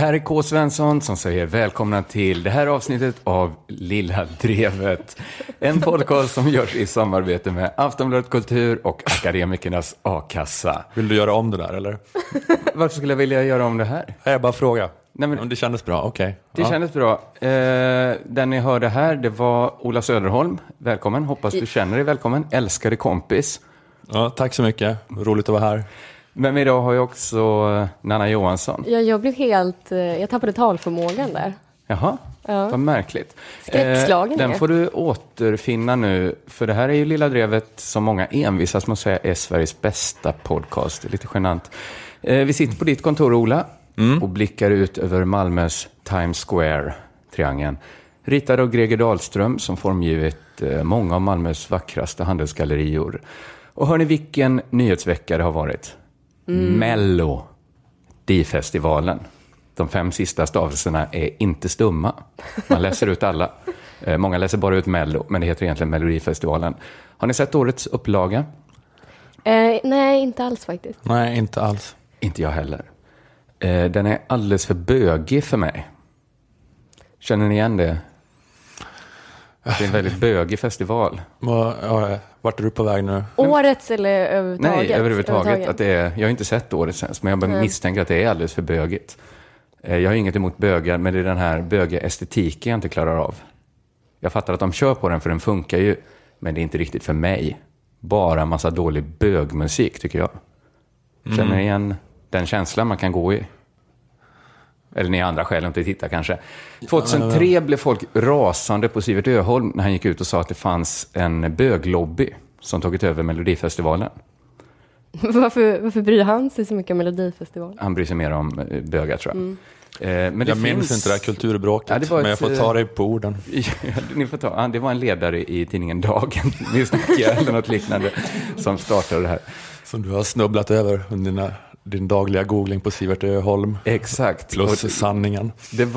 här är K. Svensson som säger välkomna till det här avsnittet av Lilla Drevet. En podcast som görs i samarbete med Aftonbladet Kultur och Akademikernas A-kassa. Vill du göra om det där eller? Varför skulle jag vilja göra om det här? Jag bara fråga. Nej, men det kändes bra, okej. Det kändes bra. Den ni hörde här, det var Ola Söderholm. Välkommen, hoppas du känner dig välkommen. Älskade kompis. Ja, tack så mycket, roligt att vara här. Men idag har jag också Nanna Johansson. Ja, jag blev jag tappade talförmågan där. Jaha, vad märkligt. Skräckslagen den får du återfinna nu, för det här är ju Lilla Drevet som många envisas med att säga är Sveriges bästa podcast. Det är lite genant. Vi sitter på ditt kontor, Ola, och blickar ut över Malmös Times Square-triangeln. Ritad av Greger Dahlström som formgivit många av Malmös vackraste handelsgallerior. Och hör ni vilken nyhetsvecka det har varit? Melodifestivalen. De 5 sista stavelserna är inte stumma. Man läser ut alla. Många läser bara ut Mello, men det heter egentligen Melodifestivalen. Har ni sett årets upplaga? Nej, inte alls faktiskt. Nej, inte alls. Inte jag heller. Den är alldeles för bögig för mig. Känner ni igen det? Det är en väldigt bögig festival. Vart är du på väg nu? Årets eller överhuvudtaget? Nej, överhuvudtaget. Att jag har inte sett årets ens, men jag misstänker att det är alldeles för bögigt. Jag har inget emot bögar, men det är den här bögiga estetiken jag inte klarar av. Jag fattar att de kör på den, för den funkar ju, men det är inte riktigt för mig. Bara en massa dålig bögmusik, tycker jag. Känner ni igen den känslan man kan gå i? Eller ni andra skäl inte titta kanske. 2003 blev folk rasande på Sivert Öholm när han gick ut och sa att det fanns en böglobby som tagit över Melodifestivalen. Varför bryr han sig så mycket om Melodifestivalen? Han bryr sig mer om bögar, tror jag. Men jag minns inte det här kulturbråket, men jag får ta dig på orden. Ni får ta. Det var en ledare i tidningen Dagen, eller något liknande, som startade det här. Som du har snubblat över under din dagliga googling på Sivert Öholm. Exakt. Plus sanningen.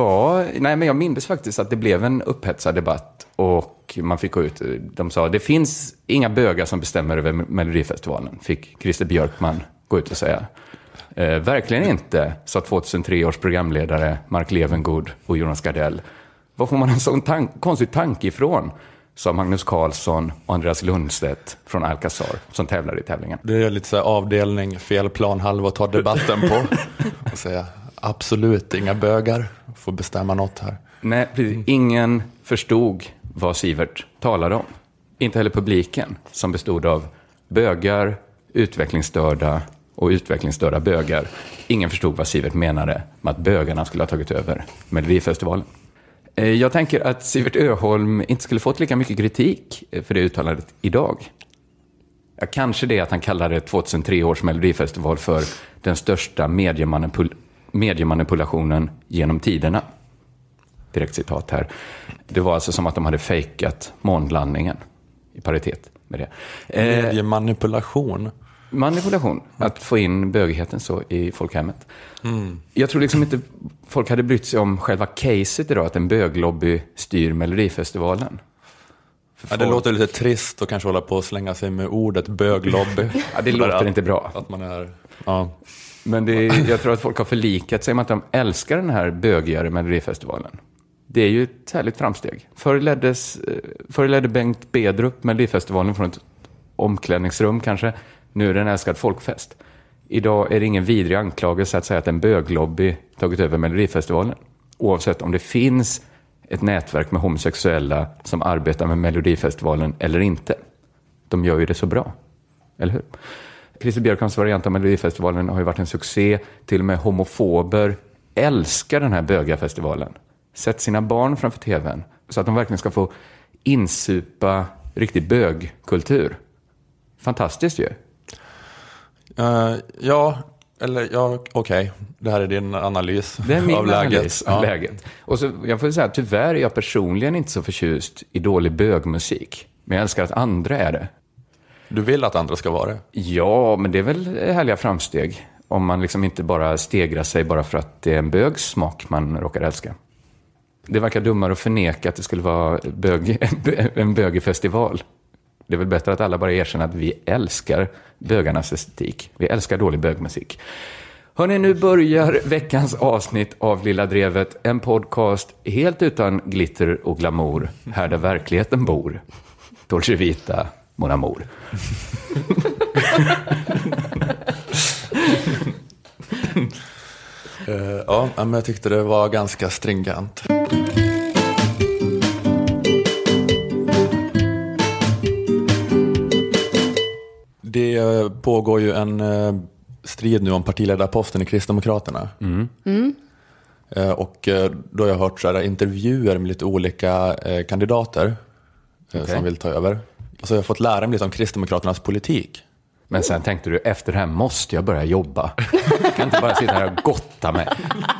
Men jag minns faktiskt att det blev en upphetsad debatt och man fick gå ut. De sa, det finns inga bögar som bestämmer över Melodifestivalen, fick Christer Björkman gå ut och säga. Verkligen inte, sa 2003 års programledare Mark Levengood och Jonas Gardell. Var får man en sån konstig tanke ifrån? Sa Magnus Carlsson och Andreas Lundstedt från Alcazar som tävlar i tävlingen. Det är lite så här avdelning, fel plan, halva att ta debatten på. Och säga, absolut inga bögar, får bestämma något här. Nej, precis. Ingen förstod vad Sivert talade om. Inte heller publiken, som bestod av bögar, utvecklingsstörda och utvecklingsstörda bögar. Ingen förstod vad Sivert menade med att bögarna skulle ha tagit över Melodifestivalen. Jag tänker att Sivert Öholm inte skulle fått lika mycket kritik för det uttalandet idag. Kanske det att han kallade 2003 års Melodifestival för den största mediemanipulationen genom tiderna. Direkt citat här. Det var alltså som att de hade fejkat månlandningen i paritet med det. Mediemanipulation? Manipulation, att få in bögigheten så i folkhemmet. Jag tror liksom inte folk hade brytt sig om själva caset idag, att en böglobby styr Melodifestivalen. Det låter lite trist att kanske hålla på att slänga sig med ordet böglobby. Det låter inte bra. Att man är, Men jag tror att folk har förlikat sig med att de älskar den här bögigare Melodifestivalen. Det är ju ett härligt framsteg. Förr ledde Bengt Bedrup Melodifestivalen från ett omklädningsrum kanske. Nu är det en älskad folkfest. Idag är det ingen vidrig anklagelse att säga att en böglobby tagit över Melodifestivalen. Oavsett om det finns ett nätverk med homosexuella som arbetar med Melodifestivalen eller inte. De gör ju det så bra. Eller hur? Christer Björkmans variant av Melodifestivalen har ju varit en succé. Till och med homofober älskar den här bögafestivalen. Sätt sina barn framför tvn så att de verkligen ska få insupa riktig bögkultur. Fantastiskt ju. Okej. Det här är din analys av läget. Det är min analys av läget. Och så, jag får säga, tyvärr är jag personligen inte så förtjust i dålig bögmusik. Men jag älskar att andra är det. Du vill att andra ska vara det? Ja, men det är väl härliga framsteg. Om man liksom inte bara stegrar sig bara för att det är en bögsmak man råkar älska. Det verkar dummare att förneka att det skulle vara en bögig festival. Det är väl bättre att alla bara erkänner att vi älskar bögarnas estetik. Vi älskar dålig bögmusik. Hörrni, nu börjar veckans avsnitt av Lilla Drevet. En podcast helt utan glitter och glamour. Här där verkligheten bor. Dolce Vita, mon amour. Ja, men jag tyckte det var ganska stringent. Det pågår ju en strid nu om partiledarposten i Kristdemokraterna. Och då har jag hört så här intervjuer med lite olika kandidater som vill ta över. Och så har jag fått lära mig lite om Kristdemokraternas politik. Men sen tänkte du, efter det här måste jag börja jobba. Jag kan inte bara sitta här och gotta mig.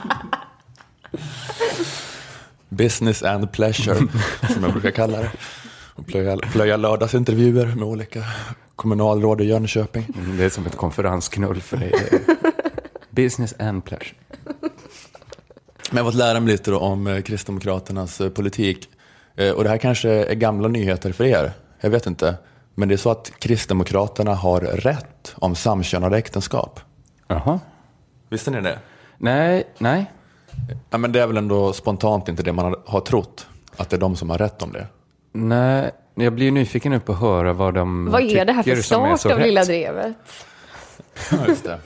Business and pleasure, som jag brukar kalla det. Och plöja lördagsintervjuer med olika kommunalråd i Jönköping. Det är som ett konferensknull för dig. Business and pleasure. Men jag har fått lära mig lite då om Kristdemokraternas politik. Och det här kanske är gamla nyheter för er. Jag vet inte. Men det är så att Kristdemokraterna har rätt om samkönade äktenskap. Jaha. Visste ni det? Nej. Ja, men det är väl ändå spontant inte det man har trott. Att det är de som har rätt om det. Nej, jag blir nyfiken nu på att höra vad de Vad är det här för start av Lilla Drevet? Ja, just det.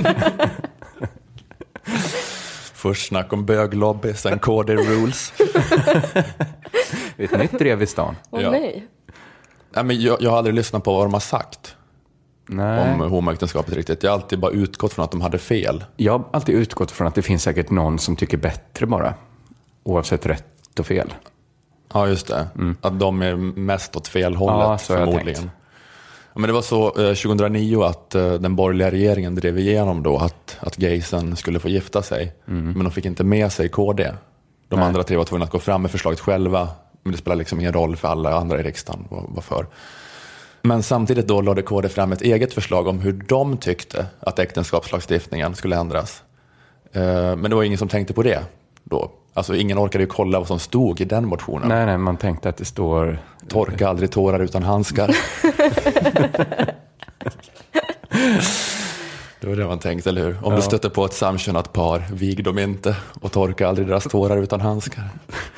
Först snack om böglobby, sen KD rules. Ett nytt drev i stan. Ja. Nej. Nej, men jag har aldrig lyssnat på vad de har sagt Nej. om homoäktenskapet riktigt. Jag har alltid bara utgått från att de hade fel. Jag har alltid utgått från att det finns säkert någon som tycker bättre bara. Oavsett rätt och fel. Ja, just det. Att de är mest åt fel hållet, så har jag förmodligen. tänkt. Ja, men det var så 2009 att den borgerliga regeringen drev igenom då att gaysen skulle få gifta sig. Men de fick inte med sig KD. De andra tre var tvungna att gå fram med förslaget själva. Men det spelar liksom ingen roll för alla andra i riksdagen vad för. Men samtidigt då lade KD fram ett eget förslag om hur de tyckte att äktenskapslagstiftningen skulle ändras. Men det var ingen som tänkte på det då. Alltså ingen orkade ju kolla vad som stod i den motionen. Nej, man tänkte att det står... Torka aldrig tårar utan handskar. Det var det man tänkte, eller hur? Om du stöter på ett samkönat par, vig dem inte och torka aldrig deras tårar utan handskar.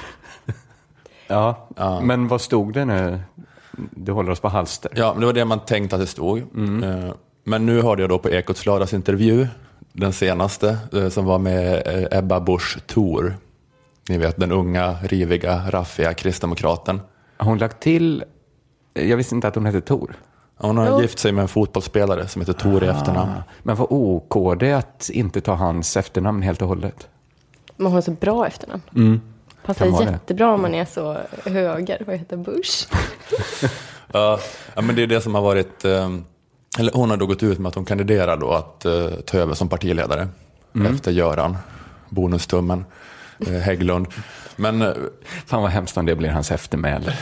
Ja, men vad stod det nu? Du håller oss på halster. Ja, men det var det man tänkte att det stod. Men nu hörde jag då på Ekots lördagsintervju, den senaste, som var med Ebba Busch Thor. Ni vet, den unga, riviga, raffiga kristdemokraten. Har hon lagt till... Jag visste inte att hon hette Thor. Hon har gift sig med en fotbollsspelare som heter Thor i efternamn. Men vad OK det att inte ta hans efternamn helt och hållet? Men hon har så bra efternamn. Passar jättebra om man är så höger. Vad heter Busch? Ja, men det är det som har varit... Eller hon har då gått ut med att hon kandiderar då att ta över som partiledare. Efter Göran, bonustummen, Hägglund. Men... Fan vad hemskt om det blir hans eftermäle.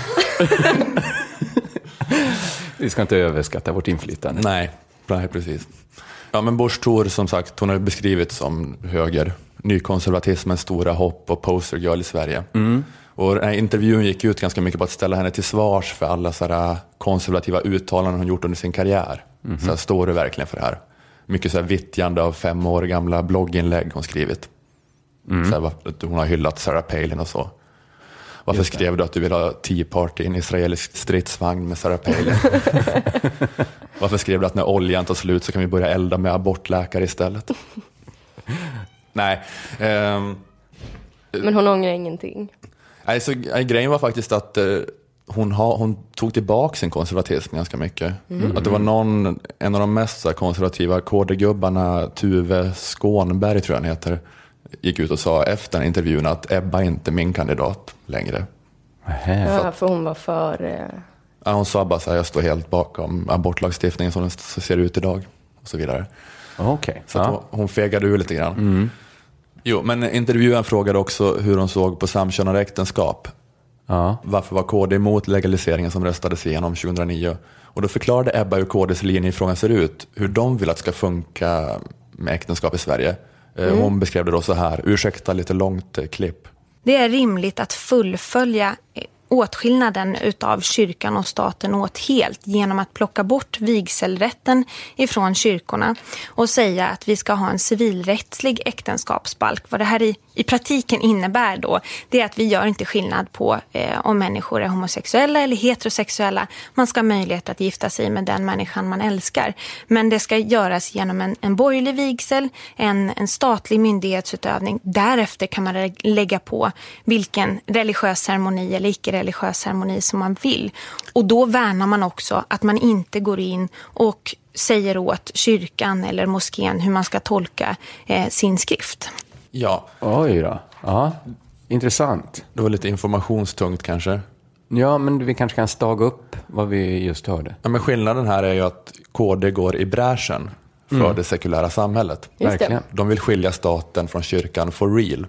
Vi ska inte överskatta vårt inflytande. Nej, precis. Ja, men Busch Thor, som sagt, hon har beskrivits som höger. Nykonservatismens stora hopp och postergirl i Sverige. Och den här intervjun gick ut ganska mycket på att ställa henne till svars för alla sådana konservativa uttalanden hon gjort under sin karriär. Så här, står det verkligen för det här? Mycket så här vittjande av 5 år gamla blogginlägg hon skrivit. Så här, hon har hyllat Sarah Palin och så. Varför skrev du att du vill ha Tea Party i en israelisk stridsvagn med Sarah Palin? Varför skrev du att när oljan tar slut så kan vi börja elda med abortläkare istället? Nej. Men hon ångrar ingenting. Nej, så grejen var faktiskt att hon tog tillbaka sin konservatism ganska mycket. Att det var en av de mest konservativa KD-gubbarna, Tuve Skånberg tror jag han heter, gick ut och sa efter intervjun att Ebba är inte min kandidat längre. Ja, för hon var för... Ja, hon sa bara så här, jag står helt bakom abortlagstiftningen som den ser ut idag och så vidare. Okay. Så att hon fegade ur lite grann. Jo, men intervjun frågade också hur hon såg på samkönade äktenskap. Varför var KD emot legaliseringen som röstades igenom 2009? Och då förklarade Ebba hur KDs linje i frågan ser ut, hur de vill att det ska funka med äktenskap i Sverige. Hon beskrev det då så här, ursäkta lite långt klipp. Det är rimligt att fullfölja åtskillnaden utav kyrkan och staten åt helt genom att plocka bort vigselrätten ifrån kyrkorna och säga att vi ska ha en civilrättslig äktenskapsbalk. Vad det här i praktiken innebär då, det är att vi gör inte skillnad på om människor är homosexuella eller heterosexuella. Man ska ha möjlighet att gifta sig med den människan man älskar. Men det ska göras genom en borgerlig vigsel, en statlig myndighetsutövning. Därefter kan man lägga på vilken religiös ceremoni eller icke-religiös ceremoni som man vill. Och då värnar man också att man inte går in och säger åt kyrkan eller moskén hur man ska tolka sin skrift. Ja. Oj då. Ja, intressant. Det var lite informationstungt kanske. Ja, men vi kanske kan staga upp vad vi just hörde. Ja, men skillnaden här är ju att KD går i bräschen för det sekulära samhället. Verkligen. De vill skilja staten från kyrkan for real.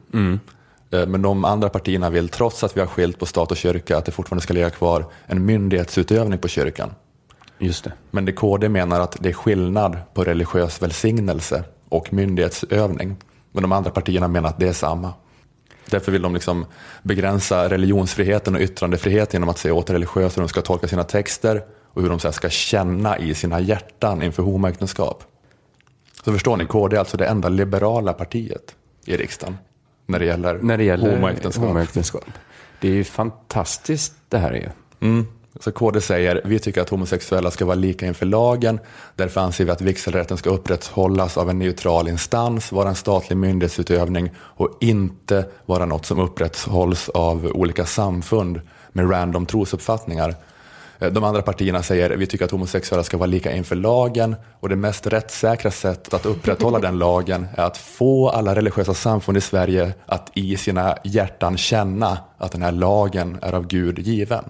Men de andra partierna vill, trots att vi har skilt på stat och kyrka, att det fortfarande ska ligga kvar en myndighetsutövning på kyrkan. Just det. Men det KD menar att det är skillnad på religiös välsignelse och myndighetsövning. Men de andra partierna menar att det är samma. Därför vill de liksom begränsa religionsfriheten och yttrandefriheten genom att säga åt religiösa hur de ska tolka sina texter och hur de så ska känna i sina hjärtan inför homoäktenskap. Så förstår ni, KD är alltså det enda liberala partiet i riksdagen när det gäller homoäktenskap. Det är ju fantastiskt det här är ju. Så KD säger, vi tycker att homosexuella ska vara lika inför lagen. Därför anser vi att vigselrätten ska upprätthållas av en neutral instans, vara en statlig myndighetsutövning och inte vara något som upprätthålls av olika samfund med random trosuppfattningar. De andra partierna säger, vi tycker att homosexuella ska vara lika inför lagen och det mest rättssäkra sättet att upprätthålla den lagen är att få alla religiösa samfund i Sverige att i sina hjärtan känna att den här lagen är av Gud given.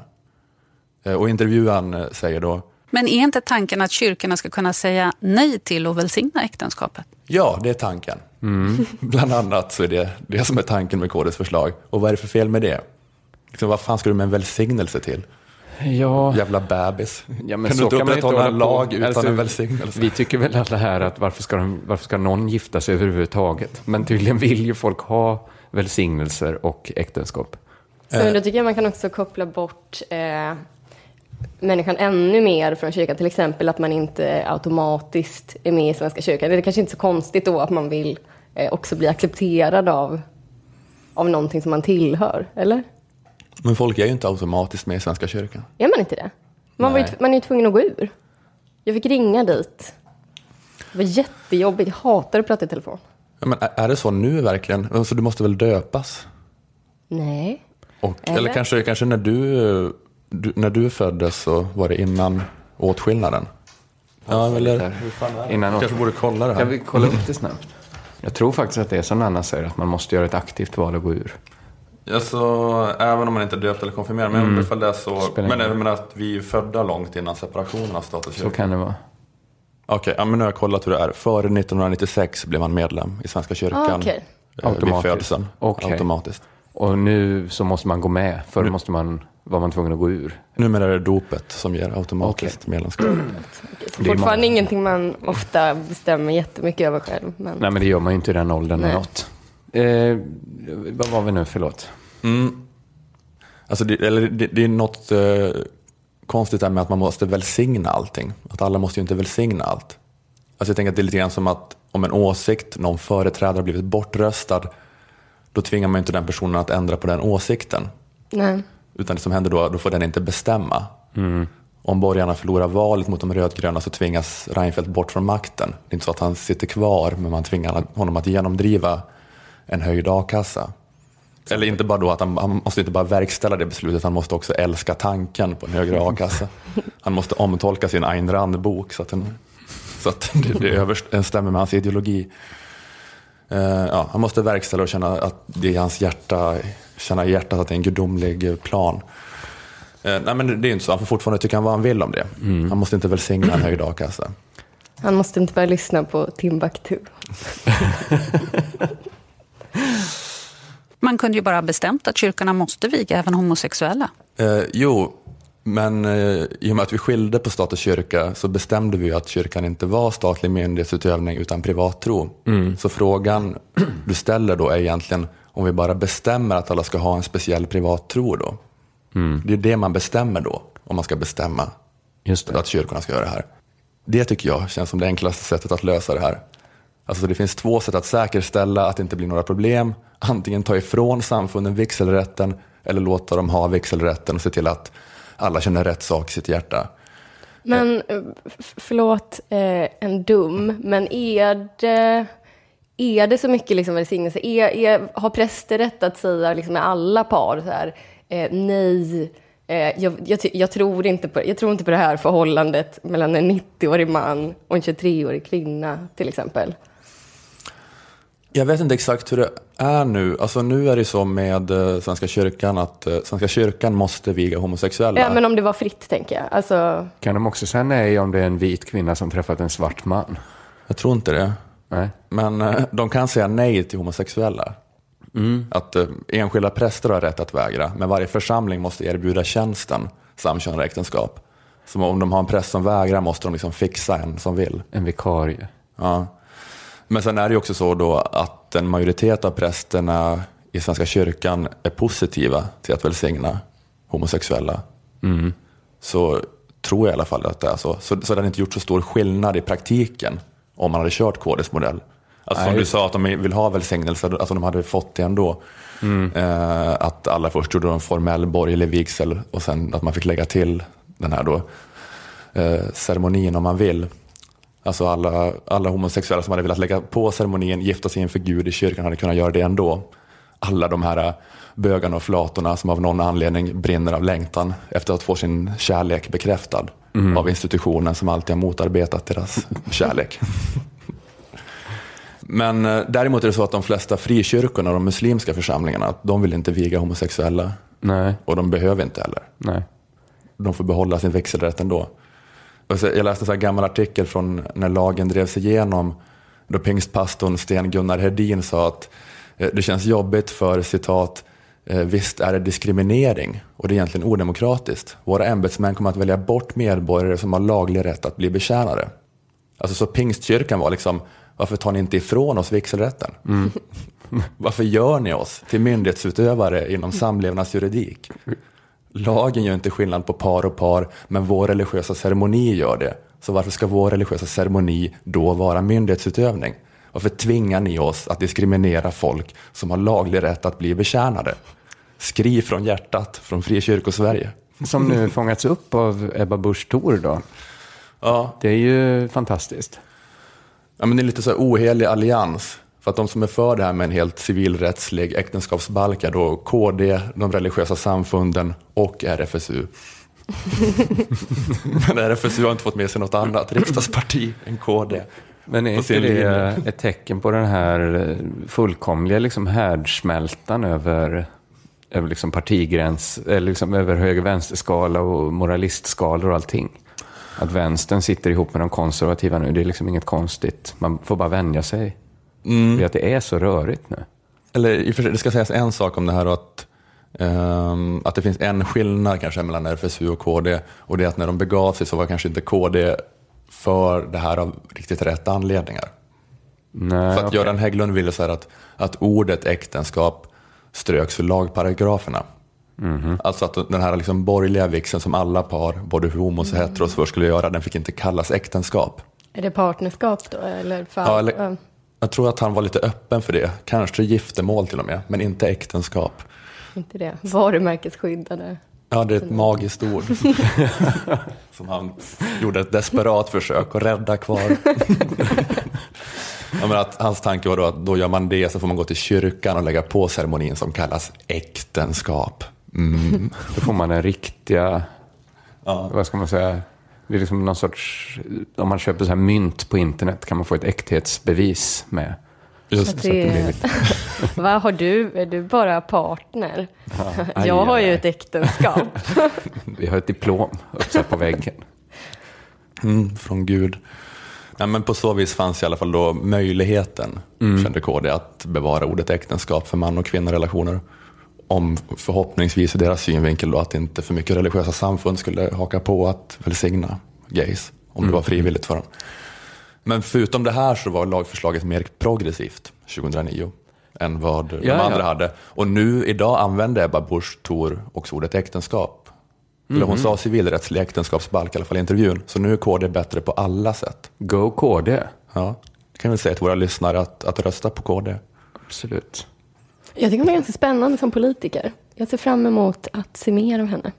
Och intervjuaren säger då... Men är inte tanken att kyrkorna ska kunna säga nej till och välsigna äktenskapet? Ja, det är tanken. Bland annat så är det som är tanken med KDs förslag. Och vad är det för fel med det? Liksom, vad fan ska du med en välsignelse till? Ja. Jävla bebis. Ja, men kan så du inte kan man inte upprätthålla hålla en lag på. utan Alltså, en välsignelse? Vi tycker väl alla här att varför ska någon gifta sig överhuvudtaget? Men tydligen vill ju folk ha välsignelser och äktenskap. Så då tycker jag man kan också koppla bort människan ännu mer från kyrkan. Till exempel att man inte automatiskt är med i Svenska kyrkan. Det är kanske inte så konstigt då att man vill också bli accepterad av någonting som man tillhör, eller? Men folk är ju inte automatiskt med i Svenska kyrkan. Är man inte det? Man är ju tvungen att gå ur. Jag fick ringa dit. Det var jättejobbigt. Jag hatar att prata i telefon. Ja, men är det så nu verkligen? Alltså, du måste väl döpas? Nej. Eller kanske när du föddes så var det innan åtskillnaden. Ja, eller Innan kanske borde kolla det här. Kan vi kolla upp det snabbt? Jag tror faktiskt att det är som Anna säger, att man måste göra ett aktivt val och gå ur. Ja, så även om man inte är döpt eller konfirmerad, men ifall det är så. Men att vi är födda långt innan separationen av stat och kyrka. Så kan det vara. Okej, men nu har jag kollat hur det är. Före 1996 blev man medlem i Svenska kyrkan. Vid födseln. Automatiskt. Och nu så måste man gå med. Förr var man tvungen att gå ur. Numera är det dopet som ger automatiskt medlemskap. Så fortfarande ingenting man ofta bestämmer jättemycket över själv. Men... Nej, men det gör man ju inte i den åldern eller något. Vad var vi nu? Förlåt. Alltså det är något konstigt där med att man måste välsigna allting. Att alla måste ju inte välsigna allt. Alltså jag tänker att det är lite grann som att om en åsikt, någon företrädare har blivit bortröstad, då tvingar man inte den personen att ändra på den åsikten. Nej. Utan det som händer då får den inte bestämma. Om borgarna förlorar valet mot de rödgröna så tvingas Reinfeldt bort från makten. Det är inte så att han sitter kvar, men man tvingar honom att genomdriva en höjd a-kassa. Eller inte bara då att han måste inte bara verkställa det beslutet, han måste också älska tanken på en högre a-kassa. Han måste omtolka sin Ayn Rand-bok så att det överensstämmer med hans ideologi. Han måste verkställa och känna att det är hans känna i hjärtat att det är en gudomlig plan. Nej, men det är inte så. Han får fortfarande tycka vad han vill om det. Han måste inte välsigna en höjd a-kassa. Han måste inte bara lyssna på Timbuktu. Man kunde ju bara ha bestämt att kyrkorna måste viga även homosexuella. Jo, men i och med att vi skilde på stat och kyrka så bestämde vi att kyrkan inte var statlig myndighetsutövning utan privattro. Så frågan du ställer då är egentligen om vi bara bestämmer att alla ska ha en speciell privattro då. Det är det man bestämmer då, om man ska bestämma Just det. att kyrkorna ska göra det här. Det tycker jag känns som det enklaste sättet att lösa det här. Alltså det finns 2 sätt att säkerställa att det inte blir några problem. Antingen ta ifrån samfunden vigselrätten eller låta dem ha vigselrätten och se till att alla känner rätt sak i sitt hjärta. Men, förlåt en dum, men är det så mycket liksom välsignelse? Har präster rätt att säga liksom med alla par så här, nej, jag tror inte på det här förhållandet mellan en 90-årig man och en 23-årig kvinna till exempel? Jag vet inte exakt hur det är nu. Alltså nu är det så med Svenska kyrkan att Svenska kyrkan måste viga homosexuella. Ja, men om det var fritt, tänker jag. Alltså... Kan de också säga nej om det är en vit kvinna som träffat en svart man? Jag tror inte det. Nej. Men de kan säga nej till homosexuella. Att enskilda präster har rätt att vägra, men varje församling måste erbjuda tjänsten samkönade äktenskap. Så om de har en präst som vägrar måste de liksom fixa en som vill. En vikarie. Ja. Men sen är det ju också så då att en majoritet av prästerna i Svenska kyrkan är positiva till att välsigna homosexuella. Så tror jag i alla fall att det är så. Så det hade inte gjort så stor skillnad i praktiken om man hade kört KDs modell. Alltså som du sa att de vill ha välsignelse, alltså de hade fått det ändå. Att alla först gjorde en formell borgerlig vigsel och sen att man fick lägga till den här då ceremonin om man vill. Alltså alla homosexuella som hade velat lägga på ceremonin, gifta sig inför Gud i kyrkan hade kunnat göra det ändå. Alla de här bögarna och flatorna som av någon anledning brinner av längtan efter att få sin kärlek bekräftad av institutionen som alltid har motarbetat deras kärlek. Men däremot är det så att de flesta frikyrkorna och de muslimska församlingarna, de vill inte viga homosexuella. Nej. Och de behöver inte heller. Nej. De får behålla sin vigselrätt ändå. Jag läste en sån här gammal artikel från när lagen drevs igenom, då pingstpastorn Sten Gunnar Hedin sa att det känns jobbigt för, citat, visst är det diskriminering och det är egentligen odemokratiskt. Våra ämbetsmän kommer att välja bort medborgare som har laglig rätt att bli betjänade. Alltså så pingstkyrkan var liksom, varför tar ni inte ifrån oss vigselrätten? Varför gör ni oss till myndighetsutövare inom samlevnadsjuridik? Lagen gör inte skillnad på par och par, men vår religiösa ceremoni gör det. Så varför ska vår religiösa ceremoni då vara myndighetsutövning? Varför tvingar ni oss att diskriminera folk som har laglig rätt att bli betjänade? Skriv från hjärtat, från Frikyrkosverige. Som nu fångats upp av Ebba Busch Thor då. Ja. Det är ju fantastiskt. Ja, men det är lite så här ohelig allians. För att de som är för det här med en helt civilrättslig äktenskapsbalk är då KD, de religiösa samfunden och RFSU. Men RFSU har inte fått med sig något annat riksdagsparti än KD. Men är inte det ett tecken på den här fullkomliga liksom härdsmältan över liksom partigräns, eller liksom över höger-vänsterskala och moralistskalor och allting? Att vänstern sitter ihop med de konservativa nu, det är liksom inget konstigt. Man får bara vänja sig. För att det är så rörigt nu. Eller i och för sig, det ska sägas en sak om det här, att det finns en skillnad kanske mellan RFSU och KD, och det är att när de begav sig så var kanske inte KD för det här av riktigt rätt anledningar. Nej, för att Göran Hägglund ville så här att ordet äktenskap ströks ur lagparagraferna. Alltså att den här liksom borgerliga vigseln som alla par, både homos och heteros, först skulle göra, den fick inte kallas äktenskap. Är det partnerskap då? Eller jag tror att han var lite öppen för det. Kanske giftermål till och med, men inte äktenskap. Inte det. Varumärkesskyddade. Ja, det är ett magiskt ord. Som han gjorde ett desperat försök att rädda kvar. Ja, men att hans tanke var då att då gör man det, så får man gå till kyrkan och lägga på ceremonin som kallas äktenskap. Då får man en riktiga, vad ska man säga, det är liksom någon sorts, om man köper så här mynt på internet kan man få ett äkthetsbevis med. Just det. Vad har du? Är du bara partner? Ja, jag har ju ett äktenskap. Vi har ett diplom uppsatt på väggen. Från Gud. Ja, men på så vis fanns i alla fall då möjligheten, kände KD, att bevara ordet äktenskap för man- och kvinnorelationer. Om förhoppningsvis i deras synvinkel då att inte för mycket religiösa samfund skulle haka på att välsigna gays, om det var frivilligt för dem. Men förutom det här så var lagförslaget mer progressivt 2009. än vad de andra hade. Och nu idag använder Ebba Busch Thor också ordet äktenskap. Eller hon sa civilrättslig äktenskapsbalk i alla fall i intervjun. Så nu är KD bättre på alla sätt. Go KD. Ja, det kan vi säga till våra lyssnare att rösta på KD. Absolut. Jag tycker hon är ganska spännande som politiker. Jag ser fram emot att se mer av henne.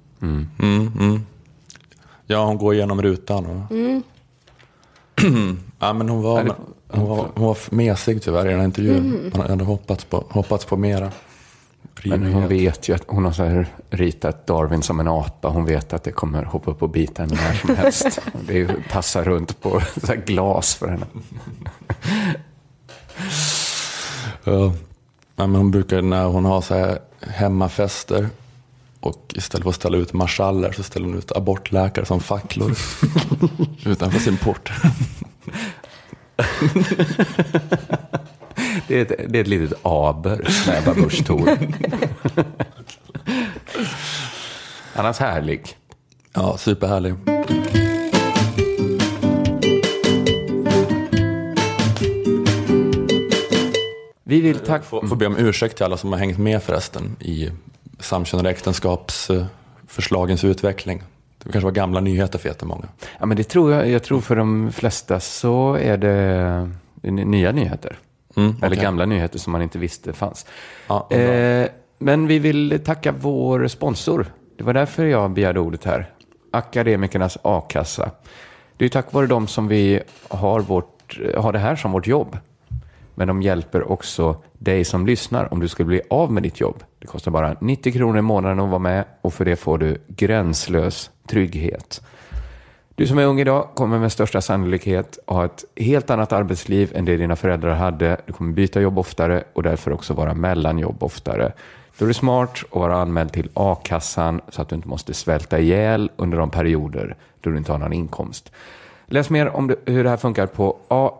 Ja, hon går igenom rutan. Och... ja, men hon var mesig tyvärr i den här intervjun. Man hade hoppats på mera. Men hon vet ju att hon har så här ritat Darwin som en apa. Hon vet att det kommer hoppa upp och bita henne när som helst. Det passar runt på så här glas för henne. Ja, men hon brukar när hon har så här hemmafester och istället för att ställa ut marschaller så ställer hon ut abortläkare som facklor utanför sin port. Det är ett litet aber med Ebba Busch Thor. Annars härlig. Ja, superhärlig. Vi vill får be om ursäkt till alla som har hängt med förresten i samkönade äktenskapsförslagens utveckling. Det kanske var gamla nyheter för jättemånga. Ja, men det tror jag tror för de flesta så är det nya nyheter. Eller gamla nyheter som man inte visste fanns. Ja, men vi vill tacka vår sponsor. Det var därför jag begärde ordet här. Akademikernas A-kassa. Det är tack vare dem som vi har det här som vårt jobb. Men de hjälper också dig som lyssnar om du skulle bli av med ditt jobb. Det kostar bara 90 kronor i månaden att vara med och för det får du gränslös trygghet. Du som är ung idag kommer med största sannolikhet ha ett helt annat arbetsliv än det dina föräldrar hade. Du kommer byta jobb oftare och därför också vara mellanjobb oftare. Då är det smart att vara anmäld till A-kassan så att du inte måste svälta ihjäl under de perioder då du inte har någon inkomst. Läs mer om hur det här funkar på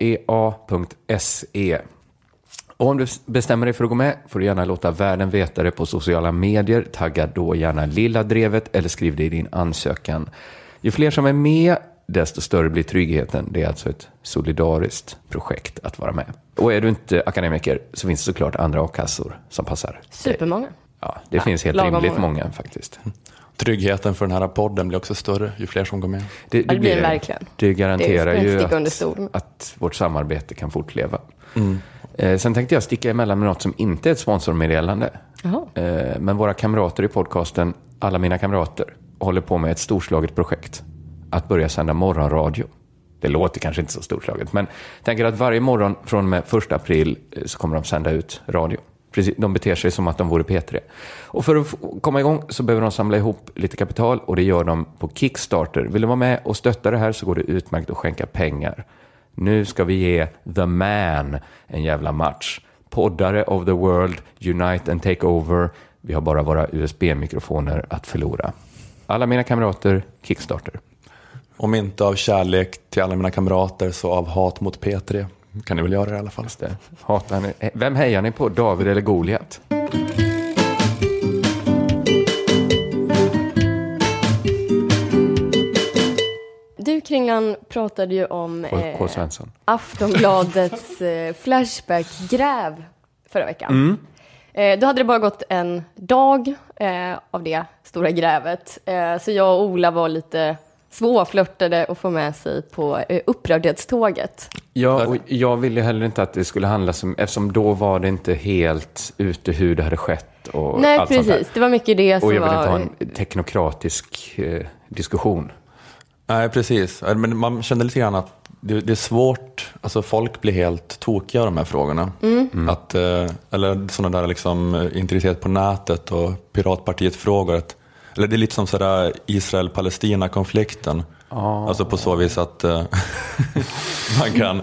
aea.se. Och om du bestämmer dig för att gå med får du gärna låta världen veta det på sociala medier. Tagga då gärna Lilla Drevet eller skriv det i din ansökan. Ju fler som är med, desto större blir tryggheten. Det är alltså ett solidariskt projekt att vara med. Och är du inte akademiker så finns det såklart andra A-kassor som passar. Supermånga. Ja, det finns helt rimligt många faktiskt. Tryggheten för den här podden blir också större ju fler som går med. Det blir verkligen. Det garanterar ju att vårt samarbete kan fortleva. Sen tänkte jag sticka emellan med något som inte är ett sponsormeddelande. Men våra kamrater i podcasten, alla mina kamrater, håller på med ett storslaget projekt. Att börja sända morgonradio. Det låter kanske inte så storslaget, men tänker att varje morgon från och med 1 april så kommer de sända ut radio. Precis, de beter sig som att de vore P3. Och för att komma igång så behöver de samla ihop lite kapital och det gör de på Kickstarter. Vill du vara med och stötta det här så går det utmärkt att skänka pengar. Nu ska vi ge The Man en jävla match. Poddare of the world, unite and take over. Vi har bara våra USB-mikrofoner att förlora. Alla mina kamrater, Kickstarter. Om inte av kärlek till alla mina kamrater så av hat mot P3. Kan ni väl göra det i alla fall. Hatar ni? Vem hejar ni på? David eller Goliat? Du Kringlan pratade ju om K. Svensson. Aftonbladets Flashback-gräv förra veckan. Då hade det bara gått en dag av det stora grävet. Så jag och Ola var lite svårflörtade att få med sig på upprördhetståget. Ja, och jag ville heller inte att det skulle handla om, eftersom då var det inte helt ute hur det hade skett. Och nej, allt precis. Sånt där. Det var mycket det som var... Och jag ville inte ha en teknokratisk diskussion. Nej, precis. Men man kände lite grann att det är svårt, alltså folk blir helt tokiga av de här frågorna. Att, eller sådana där liksom integritet på nätet och Piratpartiet-frågor. Eller det är lite som sådär Israel-Palestina-konflikten. Alltså på så vis att man kan...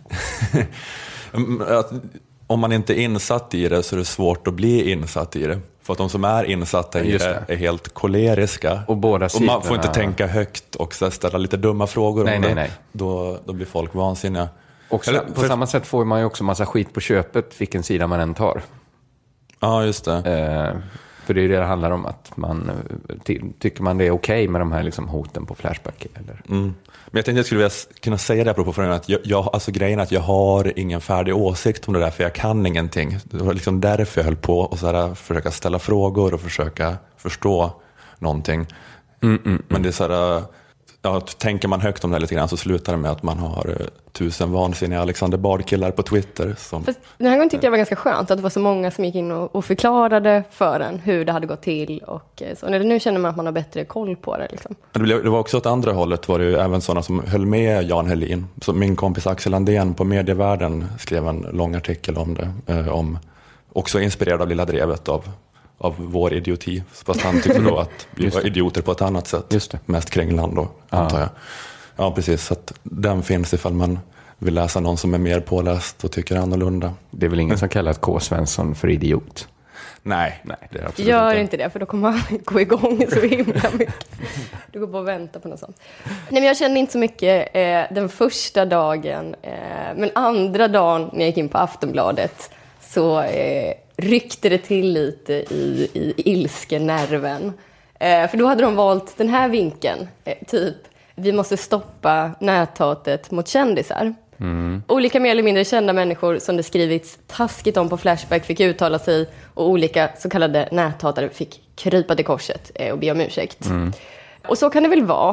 att om man inte är insatt i det så är det svårt att bli insatt i det. För att de som är insatta i det är helt koleriska. Och båda sidorna... Och man får inte tänka högt och ställa lite dumma frågor. Nej. Då blir folk vansinniga. Och på samma sätt får man ju också massa skit på köpet vilken sida man än tar. Ja, just det. För det är det handlar om, att man tycker man det är okej med de här liksom hoten på Flashback eller? Men jag tänkte jag skulle kunna säga det apropå frågan, att alltså grejen är att jag har ingen färdig åsikt om det där, för jag kan ingenting. Det var liksom därför jag höll på och så här, försöka ställa frågor och försöka förstå någonting. Men det är så här, tänker man högt om det lite grann så slutar det med att man har 1000 vansinniga Alexander Bard-killar på Twitter. Fast den här gången tyckte jag var ganska skönt att det var så många som gick in och förklarade för en hur det hade gått till. Och så. Nu känner man att man har bättre koll på det. Liksom. Det var också åt andra hållet, var det ju även sådana som höll med Jan Helin. Så min kompis Axel Andén på Medievärlden skrev en lång artikel om det. Också inspirerad av Lilla Drevet av vår idioti. Fast han tyckte då att vi var idioter på ett annat sätt. Just det. Mest Kringland då, antar jag. Ja, precis. Så att den finns ifall man vill läsa någon som är mer påläst och tycker annorlunda. Det är väl ingen som kallar K. Svensson för idiot? Nej, det är absolut Gör inte det, för då kommer man gå igång så himla mycket. Du går bara och väntar på något sånt. Nej, men jag kände inte så mycket den första dagen. Men andra dagen när jag gick in på Aftonbladet så ryckte det till lite i ilskenerven. För då hade de valt den här vinkeln. Typ, vi måste stoppa näthatet mot kändisar. Olika mer eller mindre kända människor som det skrivits taskigt om på Flashback fick uttala sig, och olika så kallade näthatare fick krypa till korset och be om ursäkt. Och så kan det väl vara.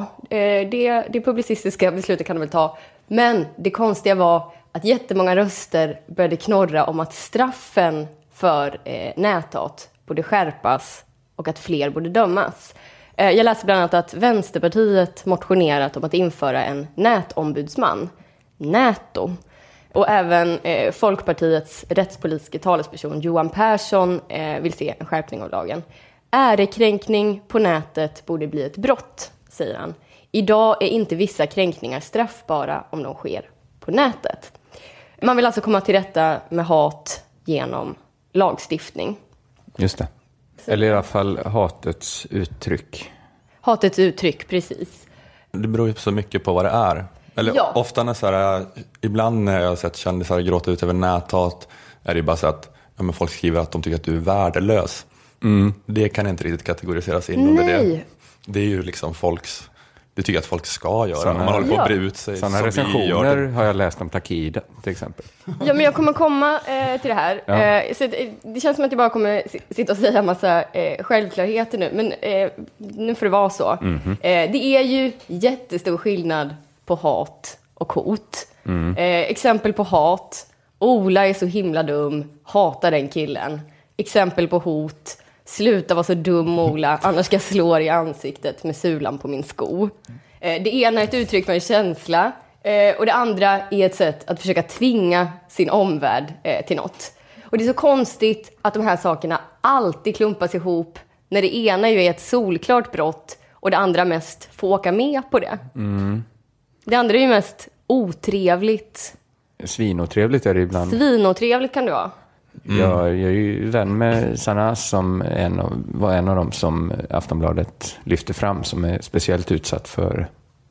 Det publicistiska beslutet kan det väl ta. Men det konstiga var att jättemånga röster började knorra om att straffen för näthat borde skärpas och att fler borde dömas. Jag läste bland annat att Vänsterpartiet motionerat om att införa en nätombudsman, Näto. Och även Folkpartiets rättspolitiska talesperson Johan Persson vill se en skärpning av lagen. Ärekränkning på nätet borde bli ett brott, säger han. Idag är inte vissa kränkningar straffbara om de sker på nätet. Man vill alltså komma till rätta med hat genom lagstiftning. Just det. Eller i alla fall hatets uttryck. Hatets uttryck, precis. Det beror ju så mycket på vad det är. Eller ofta när så här, ibland när jag har sett kändisar gråta ut över näthat, är det bara så att men folk skriver att de tycker att du är värdelös. Det kan inte riktigt kategoriseras in under det. Det är ju liksom det tycker jag att folk ska göra. När man håller på att bre ut sig. Sådana recensioner har jag läst om Takida till exempel. Ja, men jag kommer komma till det här. Ja. Så det känns som att jag bara kommer sitta och säga en massa självklarheter nu. Men nu får det vara så. Det är ju jättestor skillnad på hat och hot. Exempel på hat. Ola är så himla dum. Hatar den killen. Exempel på hot. Sluta vara så dum, Ola, annars ska jag slå dig i ansiktet med sulan på min sko. Det ena är ett uttryck för en känsla, och det andra är ett sätt att försöka tvinga sin omvärld till något. Och det är så konstigt att de här sakerna alltid klumpas ihop, när det ena ju är ett solklart brott och det andra mest får åka med på det. Det andra är ju mest otrevligt. Svinotrevligt är det ibland. Svinotrevligt kan det vara. Jag är ju vän med Sanna som var en av dem som Aftonbladet lyfte fram som är speciellt utsatt för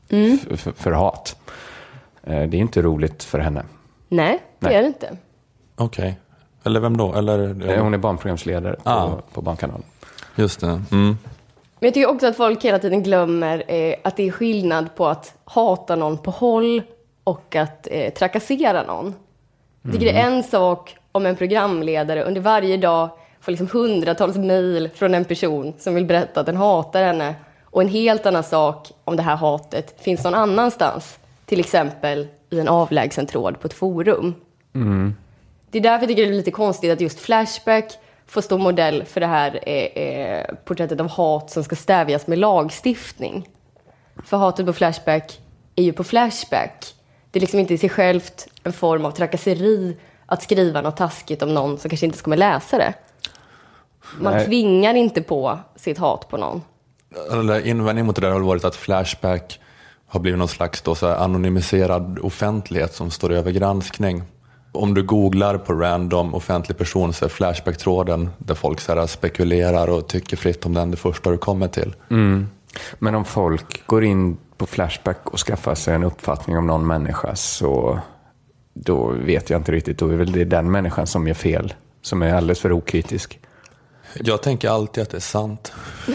hat. Det är inte roligt för henne. Nej, det är det inte. Okej. Eller vem då? Eller, hon är barnprogramsledare på Barnkanalen. Just det. Men jag tycker också att folk hela tiden glömmer att det är skillnad på att hata någon på håll och att trakassera någon. Jag tycker det är en sak om en programledare under varje dag får liksom hundratals mejl från en person som vill berätta att den hatar henne. Och en helt annan sak om det här hatet finns någon annanstans. Till exempel i en avlägsen tråd på ett forum. Det är därför jag tycker det är lite konstigt att just Flashback får stå modell för det här porträttet av hat som ska stävjas med lagstiftning. För hatet på Flashback är ju på Flashback. Det är liksom inte i sig självt en form av trakasseri att skriva något taskigt om någon som kanske inte kommer läsa det. Man tvingar inte på sitt hat på någon. Eller invändning mot det där har varit att Flashback har blivit någon slags då så här anonymiserad offentlighet som står över granskning. Om du googlar på random offentlig person så är Flashback-tråden där folk så här spekulerar och tycker fritt om den det första du kommer till. Men om folk går in på Flashback och skaffar sig en uppfattning om någon människa, så då vet jag inte riktigt. Då är väl det den människan som är fel, som är alldeles för okritisk. Jag tänker alltid att det är sant.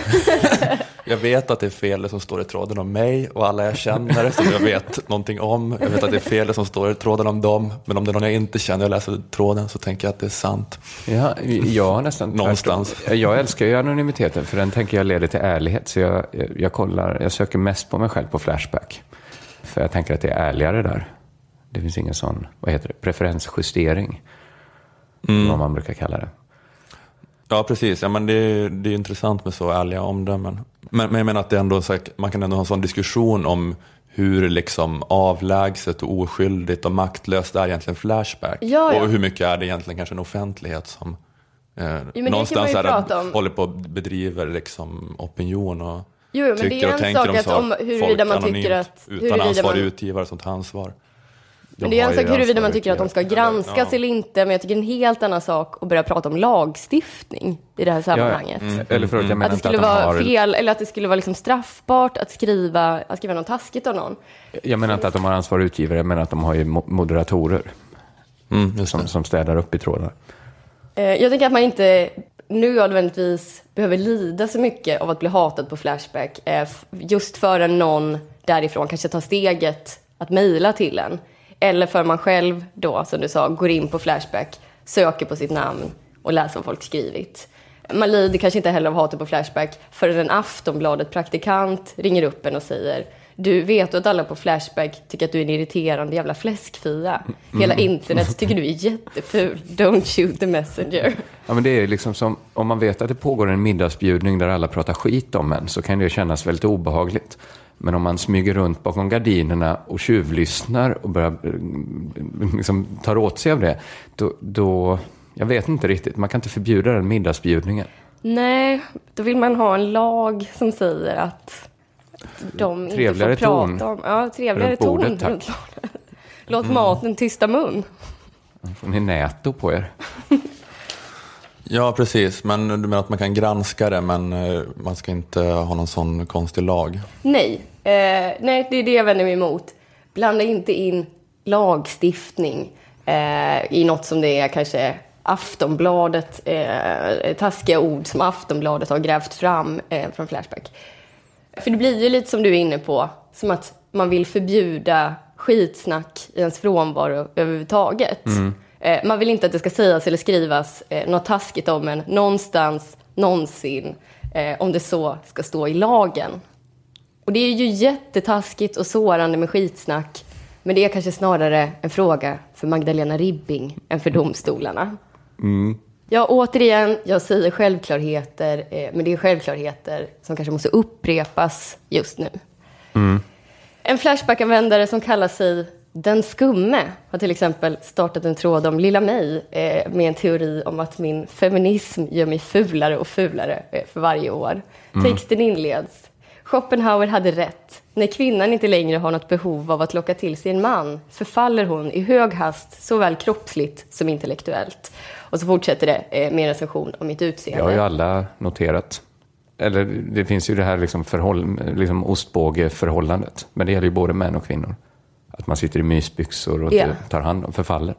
Jag vet att det är fel det som står i tråden om mig och alla jag känner som jag vet någonting om. Jag vet att det är fel det som står i tråden om dem. Men om det är någon jag inte känner och läser tråden så tänker jag att det är sant. Ja, jag nästan någonstans. Jag älskar ju anonymiteten för den tänker jag leder till ärlighet. Så jag söker mest på mig själv på Flashback. För jag tänker att det är ärligare där. Det finns ingen sån, preferensjustering. Vad man brukar kalla det. Ja, precis. Ja, men det är intressant med så ärliga omdömen. Men jag menar att det ändå, man kan ändå ha en sån diskussion om hur liksom avlägset och oskyldigt och maktlöst är egentligen Flashback. Ja. Och hur mycket är det egentligen kanske en offentlighet som någonstans håller på och bedriver liksom opinion och men tycker det är och tänker en sak om huruvida man tycker att utan ansvarig utgivare som tar ansvar. Men det är en sak huruvida man tycker att de ska granskas eller inte. Men jag tycker en helt annan sak att börja prata om lagstiftning i det här sammanhanget. Eller förut, jag menar att det skulle vara fel, eller att det skulle vara liksom straffbart att skriva något taskigt av någon. Jag menar inte att de har ansvarig utgivare, jag menar att de har ju moderatorer som städar upp i trådar. Jag tänker att man inte nödvändigtvis behöver lida så mycket av att bli hatad på Flashback. Just för någon därifrån kanske tar steget att mejla till en. Eller för man själv då, som du sa, går in på Flashback, söker på sitt namn och läser vad folk skrivit. Man lider kanske inte heller av hatet på Flashback förrän en Aftonbladet-praktikant ringer upp en och säger: du vet att alla på Flashback tycker att du är en irriterande jävla fläskfia. Hela internet tycker du är jätteful. Don't shoot the messenger. Ja, men det är liksom som om man vet att det pågår en middagsbjudning där alla pratar skit om en, så kan det kännas väldigt obehagligt. Men om man smyger runt bakom gardinerna och tjuvlyssnar och börjar liksom tar åt sig av det, då jag vet inte riktigt. Man kan inte förbjuda den middagsbjudningen. Nej, då vill man ha en lag som säger att de trevligare inte får ton. prata om... Ja, trevligare ton. Bordet, tack. Låt maten tysta mun. Får ni näto på er? Ja, precis. Men du menar att man kan granska det, men man ska inte ha någon sån konstig lag? Nej, nej, det är det jag vänder mig emot. Blanda inte in lagstiftning i något som det är kanske Aftonbladet, taskiga ord som Aftonbladet har grävt fram från Flashback. För det blir ju lite som du är inne på, som att man vill förbjuda skitsnack i ens frånvaro överhuvudtaget. Man vill inte att det ska sägas eller skrivas något taskigt om en någonstans, någonsin, om det så ska stå i lagen. Och det är ju jättetaskigt och sårande med skitsnack, men det är kanske snarare en fråga för Magdalena Ribbing än för domstolarna. Ja, återigen, jag säger självklarheter, men det är självklarheter som kanske måste upprepas just nu. En Flashback-användare som kallar sig Den Skumme har till exempel startat en tråd om Lilla mig med en teori om att min feminism gör mig fulare och fulare för varje år. Texten inleds: Schopenhauer hade rätt. När kvinnan inte längre har något behov av att locka till sig en man förfaller hon i hög hast såväl kroppsligt som intellektuellt. Och så fortsätter det med en recension om mitt utseende. Det har ju alla noterat. Eller det finns ju det här liksom ostbågeförhållandet. Men det gäller ju både män och kvinnor. Att man sitter i mysbyxor och tar hand om förfaller.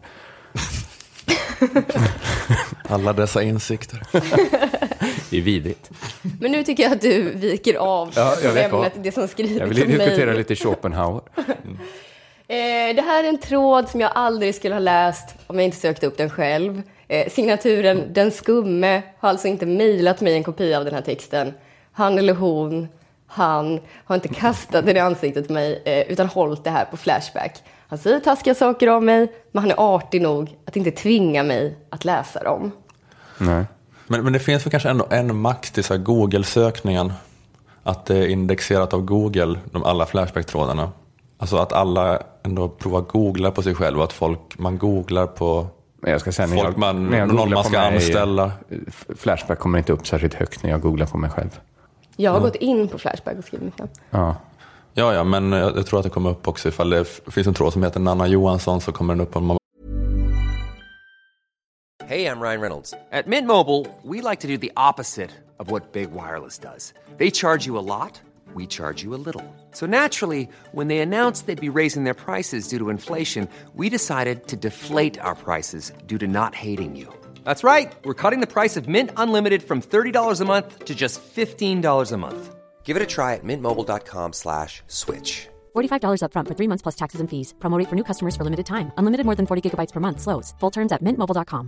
Alla dessa insikter. Det är vidrigt. Men nu tycker jag att du viker av ämnet, det som skrivits om mig. Jag vill diskutera lite Schopenhauer. Det här är en tråd som jag aldrig skulle ha läst om jag inte sökte upp den själv. Signaturen Den Skumme har alltså inte mejlat mig en kopia av den här texten. Han eller han har inte kastat den i ansiktet på mig utan hållit det här på Flashback. Han säger taskiga saker om mig, men han är artig nog att inte tvinga mig att läsa dem. Nej. Men det finns väl kanske ändå en max till så här Google-sökningen. Att det är indexerat av Google, alla Flashback-trådarna. Alltså att alla ändå provar googla på sig själv. Att man googlar på jag ska säga, folk någon man ska anställa. Flashback kommer inte upp särskilt högt när jag googlar på mig själv. Jag har gått in på Flashback och skrivit mycket. Ja, men jag tror att det kommer upp också. Ifall det finns en tråd som heter Nanna Johansson så kommer den upp på. Hey, I'm Ryan Reynolds. At Mint Mobile, we like to do the opposite of what Big Wireless does. They charge you a lot, we charge you a little. So naturally, when they announced they'd be raising their prices due to inflation, we decided to deflate our prices due to not hating you. That's right. We're cutting the price of Mint Unlimited from $30 a month to just $15 a month. Give it a try at mintmobile.com/switch. $45 up front for 3 months plus taxes and fees. Promo rate for new customers for limited time. Unlimited more than 40 gigabytes per month. Slows full terms at mintmobile.com.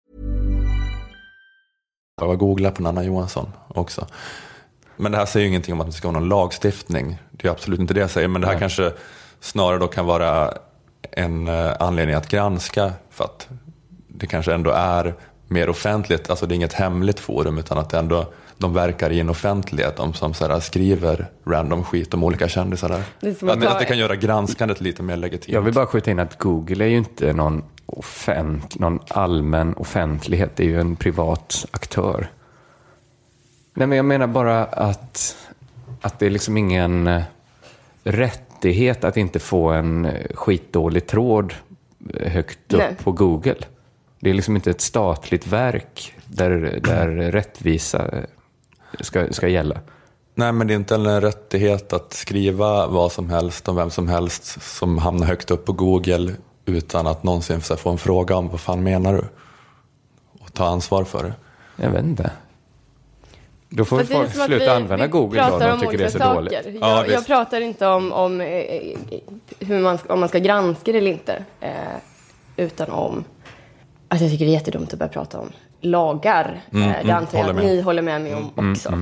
Jag var googla på Nanna Johansson också. Men det här säger ju ingenting om att det ska vara någon lagstiftning. Det är absolut inte det jag säger. Men det här kanske snarare då kan vara en anledning att granska. För att det kanske ändå är mer offentligt. Alltså det är inget hemligt forum, utan att det ändå, de verkar i en offentlighet. De som så här skriver random skit om olika kändisar där. Att det kan göra granskandet lite mer legitimt. Jag vill bara skjuta in att Google är ju inte någon allmän offentlighet. Det är ju en privat aktör. Nej, men jag menar bara att det är liksom ingen rättighet att inte få en skitdålig tråd högt upp på Google. Det är liksom inte ett statligt verk där rättvisa ska gälla. Nej, men det är inte en rättighet att skriva vad som helst om vem som helst som hamnar högt upp på Google utan att någonsin få en fråga om vad fan menar du? Och ta ansvar för det. Jag vet inte. Då får folk sluta använda Google då, de tycker det är så dåligt. Jag pratar inte om om man ska granska det eller inte. Utan om... Alltså jag tycker det är jättedumt att börja prata om lagar. Det antar jag att ni håller med mig om också.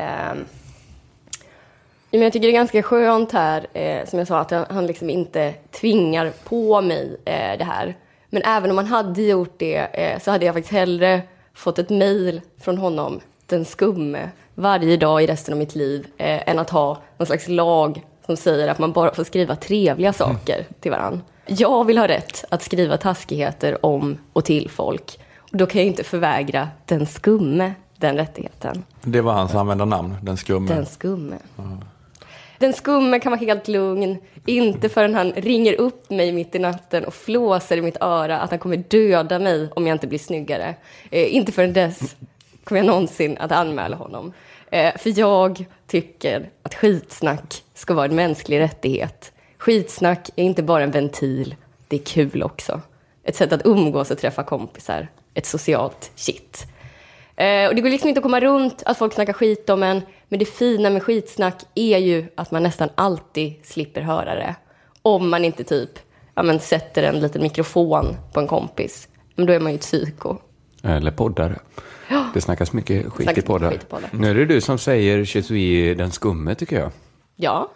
Men jag tycker det är ganska skönt här, som jag sa, att han liksom inte tvingar på mig det här. Men även om han hade gjort det så hade jag faktiskt hellre fått ett mejl från honom, den skumme, varje dag i resten av mitt liv än att ha någon slags lag som säger att man bara får skriva trevliga saker till varandra. Jag vill ha rätt att skriva taskigheter om och till folk. Och då kan jag inte förvägra den skumme den rättigheten. Det var hans användarnamn, den skumme. Den skumme. Den skumme kan vara helt lugn. Inte förrän han ringer upp mig mitt i natten och flåser i mitt öra att han kommer döda mig om jag inte blir snyggare. Inte förrän dess kommer jag någonsin att anmäla honom. För jag tycker att skitsnack ska vara en mänsklig rättighet. Skitsnack är inte bara en ventil, det är kul också. Ett sätt att umgås och träffa kompisar. Ett socialt shit. Och det går liksom inte att komma runt att folk snackar skit om en. Men det fina med skitsnack är ju att man nästan alltid slipper höra det. Om man inte sätter en liten mikrofon på en kompis. Men då är man ju ett psyko. Eller poddare. Det snackas mycket skit i poddar. Nu är det du som säger Je suis den skumme, tycker jag. Ja.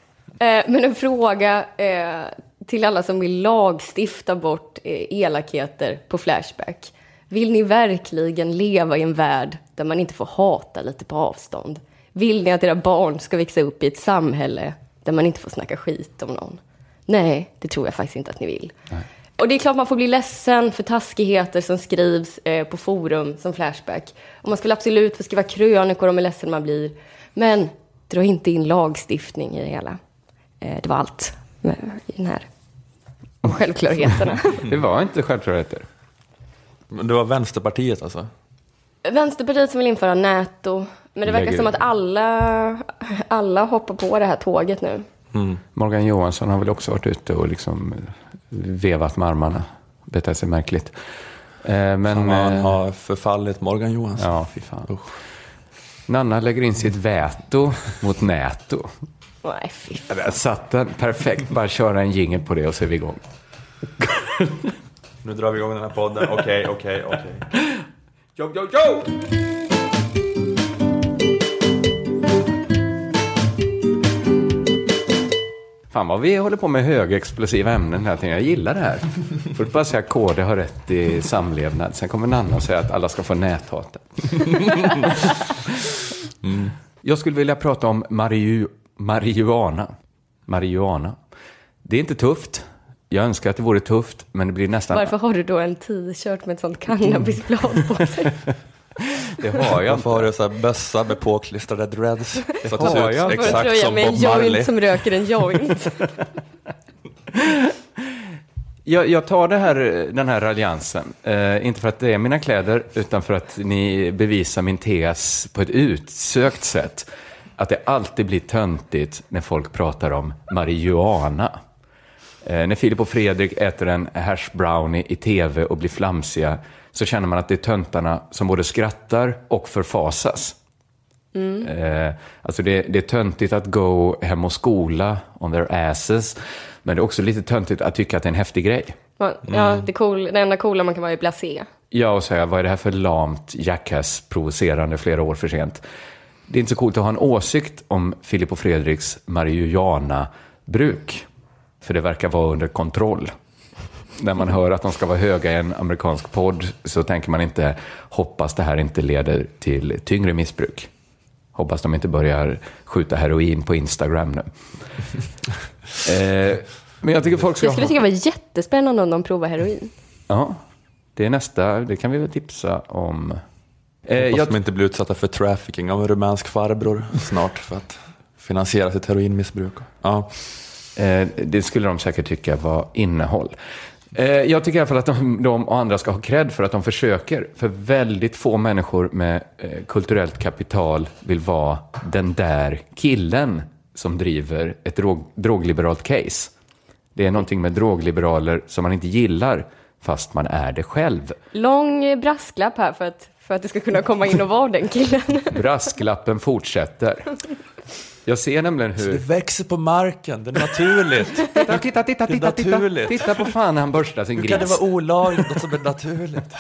Men en fråga till alla som vill lagstifta bort elakheter på Flashback. Vill ni verkligen leva i en värld där man inte får hata lite på avstånd? Vill ni att era barn ska växa upp i ett samhälle där man inte får snacka skit om någon? Nej, det tror jag faktiskt inte att ni vill. Nej. Och det är klart man får bli ledsen för taskigheter som skrivs på forum som Flashback. Och man skulle absolut få skriva krönikor om hur ledsen man blir. Men dra inte in lagstiftning i det hela. Det var allt i den här om självklarheterna. Det var inte självklarheter. Det var Vänsterpartiet alltså? Vänsterpartiet som vill införa NATO. Men det verkar som att alla hoppar på det här tåget nu. Morgan Johansson har väl också varit ute och liksom vevat med armarna. Betett sig märkligt. Men han har förfallit Morgan Johansson. Ja, fy fan. Nanna lägger in sitt veto mot NATO. Nej, fy fan. Där satt den perfekt. Bara köra en jingle på det och så är vi igång. Nu drar vi igång den här podden. Okej. Jo! Fan vad vi håller på med högexplosiva ämnen hela tiden. Jag gillar det här. Får bara säga att KD har rätt i samlevnad. Sen kommer Nanna och säga att alla ska få näthata. Jag skulle vilja prata om marijuana. Det är inte tufft. Jag önskar att det vore tufft, men det blir nästan... Varför har du då en t-shirt med ett sånt cannabisblad på sig? Det har jag. Varför har du så här bössa med påklistrade dreads? Så att det har ser ut exakt jag som med Bob en Marley. joint som röker en joint. Jag tar den här raljansen. Inte för att det är mina kläder, utan för att ni bevisar min tes på ett utsökt sätt. Att det alltid blir töntigt när folk pratar om marijuana. När Filip och Fredrik äter en hash brownie i tv och blir flamsiga så känner man att det är töntarna som både skrattar och förfasas. Alltså det är töntigt att gå hem och skola on their asses, men det är också lite töntigt att tycka att det är en häftig grej. Ja, det enda coola man kan vara är blasé. Ja, och säga, vad är det här för lamt jackass provocerande flera år för sent? Det är inte så coolt att ha en åsikt om Filip och Fredriks marijuana-bruk. För det verkar vara under kontroll. När man hör att de ska vara höga i en amerikansk podd så tänker man inte, hoppas det här inte leder till tyngre missbruk. Hoppas de inte börjar skjuta heroin på Instagram nu. Men jag tycker folk ska... Jag skulle tycka det var jättespännande om de provar heroin. Ja, det är nästa. Det kan vi väl tipsa om. Hoppas de inte blir utsatta för trafficking av en rumänsk farbror snart för att finansiera sitt heroinmissbruk. Ja. Det skulle de säkert tycka var innehåll. Jag tycker i alla fall att de och andra ska ha cred för att de försöker. För väldigt få människor med kulturellt kapital vill vara den där killen som driver ett drogliberalt case. Det är någonting med drogliberaler som man inte gillar fast man är det själv. Lång brasklapp här för att det ska kunna komma in och vara den killen. Brasklappen fortsätter. Jag ser nämligen hur... Det växer på marken, det är naturligt. Titta på fan när han borstar sin gris. Hur kan det vara olagligt, något som är naturligt?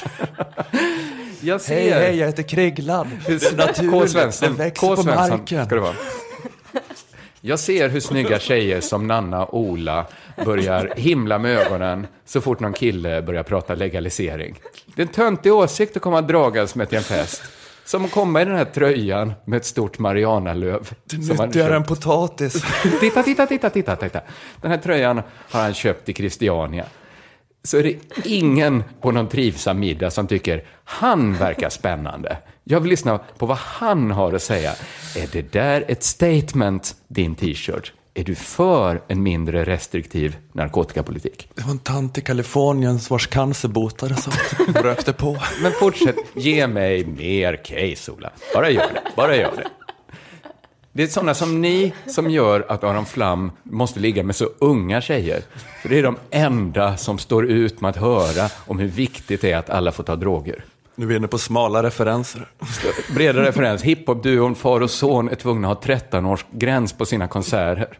Jag ser... Hej, jag heter Krigland. Det är naturligt, K. Svensson. det växer på marken. Ska det vara. Jag ser hur snygga tjejer som Nanna och Ola börjar himla med ögonen så fort någon kille börjar prata legalisering. Det är en töntig åsikt att komma dragas med till en fest. Som att komma i den här tröjan med ett stort marijuanalöv. Det nyttigare en potatis. Titta. Den här tröjan har han köpt i Christiania. Så är det ingen på någon trivsam middag som tycker han verkar spännande. Jag vill lyssna på vad han har att säga. Är det där ett statement, din t-shirt? Är du för en mindre restriktiv narkotikapolitik? Det var en tant i Kalifornien vars cancerbotare som rökte på. Men fortsätt, ge mig mer case, Ola. Bara gör det. Det är sådana som ni som gör att Aron Flam måste ligga med så unga tjejer. För det är de enda som står ut med att höra om hur viktigt det är att alla får ta droger. Nu är vi inne på smala referenser. Breda referens. Hiphop-duon far och son är tvungna att ha 13-års gräns på sina konserter.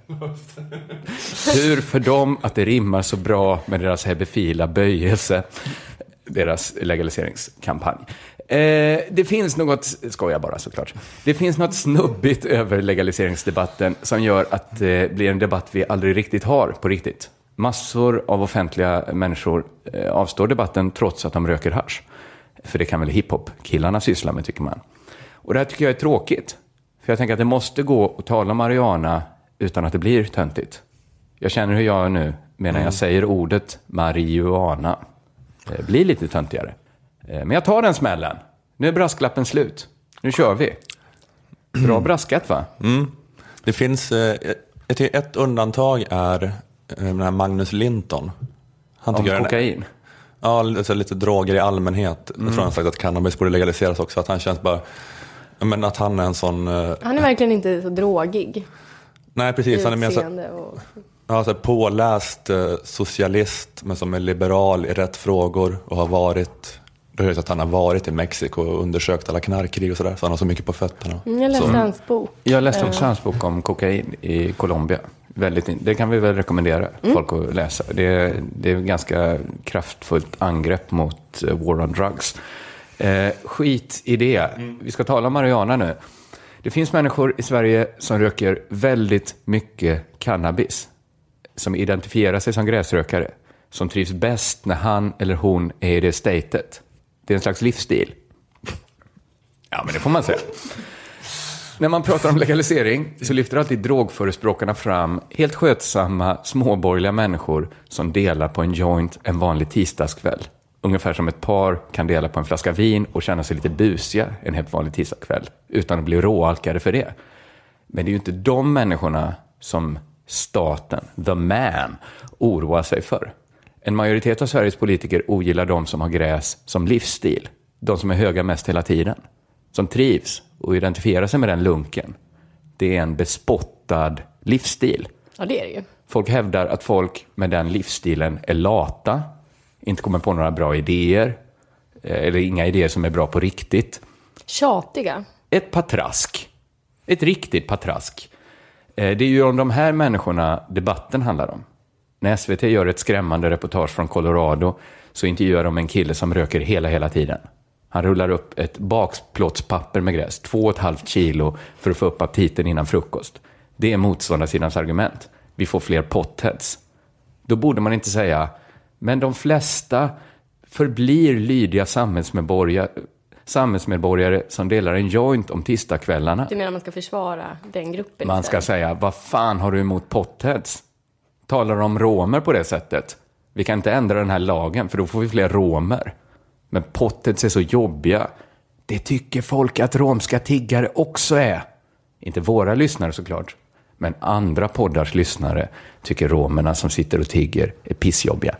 Tur för dem att det rimmar så bra med deras hebefila böjelse. Deras legaliseringskampanj. Det finns något, skojar bara såklart. Det finns något snubbigt över legaliseringsdebatten som gör att det blir en debatt vi aldrig riktigt har på riktigt. Massor av offentliga människor avstår debatten trots att de röker hasch. För det kan väl hiphop-killarna syssla med, tycker man. Och det här tycker jag är tråkigt. För jag tänker att det måste gå att tala marijuana utan att det blir töntigt. Jag känner hur jag nu, när jag säger ordet marijuana, blir lite töntigare. Men jag tar den smällen. Nu är brasklappen slut. Nu kör vi. Bra braskat, va? Det finns ett undantag är den här Magnus Linton. Han om kokain. Ja, alltså lite droger i allmänhet. Jag tror han sagt att cannabis borde legaliseras också. Att han känns bara... Men att han är en sån... Han är verkligen inte så drogig. Nej, precis. Han är mer så... Och... Ja, så påläst socialist, men som är liberal i rätt frågor och har varit... Du hör att han har varit i Mexiko och undersökt alla knarkkrig och sådär. Så han har så mycket på fötterna. Jag läste hans bok. Jag läste också hans bok om kokain i Colombia. Det kan vi väl rekommendera folk att läsa. Det är ganska kraftfullt angrepp mot war on drugs. Skit i det. Vi ska tala om marijuana nu. Det finns människor i Sverige som röker väldigt mycket cannabis. Som identifierar sig som gräsrökare. Som trivs bäst när han eller hon är i det statet. Det är en slags livsstil. Ja, men det får man säga. När man pratar om legalisering så lyfter alltid drogförespråkarna fram helt skötsamma, småborgerliga människor som delar på en joint en vanlig tisdagskväll. Ungefär som ett par kan dela på en flaska vin och känna sig lite busiga en helt vanlig tisdagskväll utan att bli råalkade för det. Men det är ju inte de människorna som staten, the man, oroar sig för. En majoritet av Sveriges politiker ogillar de som har gräs som livsstil. De som är höga mest hela tiden. Som trivs och identifierar sig med den lunken. Det är en bespottad livsstil. Ja, det är det ju. Folk hävdar att folk med den livsstilen är lata, inte kommer på några bra idéer, eller inga idéer som är bra på riktigt. Tjatiga. Ett patrask. Ett riktigt patrask. Det är ju om de här människorna debatten handlar om. När SVT gör ett skrämmande reportage från Colorado så intervjuar de en kille som röker hela tiden. Han rullar upp ett bakplåtspapper med gräs, 2,5 kilo för att få upp aptiten innan frukost. Det är motståndarsidans argument. Vi får fler potheads. Då borde man inte säga, men de flesta förblir lydiga samhällsmedborgare som delar en joint om tisdagskvällarna. Du menar man ska försvara den gruppen? Man ska säga, vad fan har du emot potheads? Talar om romer på det sättet? Vi kan inte ändra den här lagen för då får vi fler romer. Men potheads är så jobbiga. Det tycker folk att romska tiggare också är. Inte våra lyssnare såklart. Men andra poddars lyssnare tycker romerna som sitter och tigger är pissjobbiga.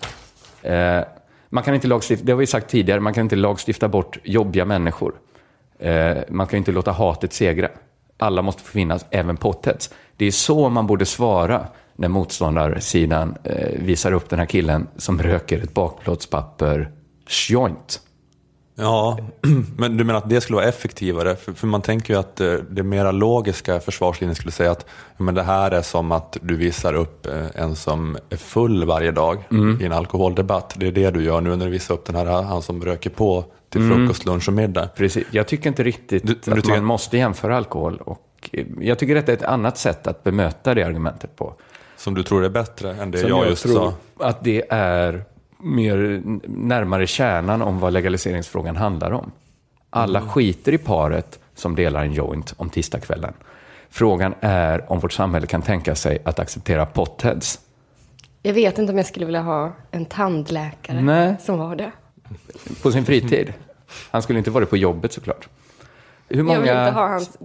Man kan inte lagstifta, det har vi sagt tidigare, man kan inte lagstifta bort jobbiga människor. Man kan inte låta hatet segra. Alla måste få finnas, även potheads. Det är så man borde svara när motståndarsidan visar upp den här killen som röker ett bakplåtspapper joint. Ja, men du menar att det skulle vara effektivare? För man tänker ju att det mera logiska försvarslinjen skulle säga att men det här är som att du visar upp en som är full varje dag i en alkoholdebatt. Det är det du gör nu när du visar upp den här han som röker på till frukost, lunch och middag. Precis, jag tycker inte riktigt att man måste jämföra alkohol. Och jag tycker att det är ett annat sätt att bemöta det argumentet på. Som du tror är bättre än det som jag just sa? Att det är mer närmare kärnan om vad legaliseringsfrågan handlar om. Alla skiter i paret som delar en joint om tisdagskvällen. Frågan är om vårt samhälle kan tänka sig att acceptera potheads. Jag vet inte om jag skulle vilja ha en tandläkare som var det. På sin fritid. Han skulle inte vara på jobbet såklart. Hur många jag vill inte ha hans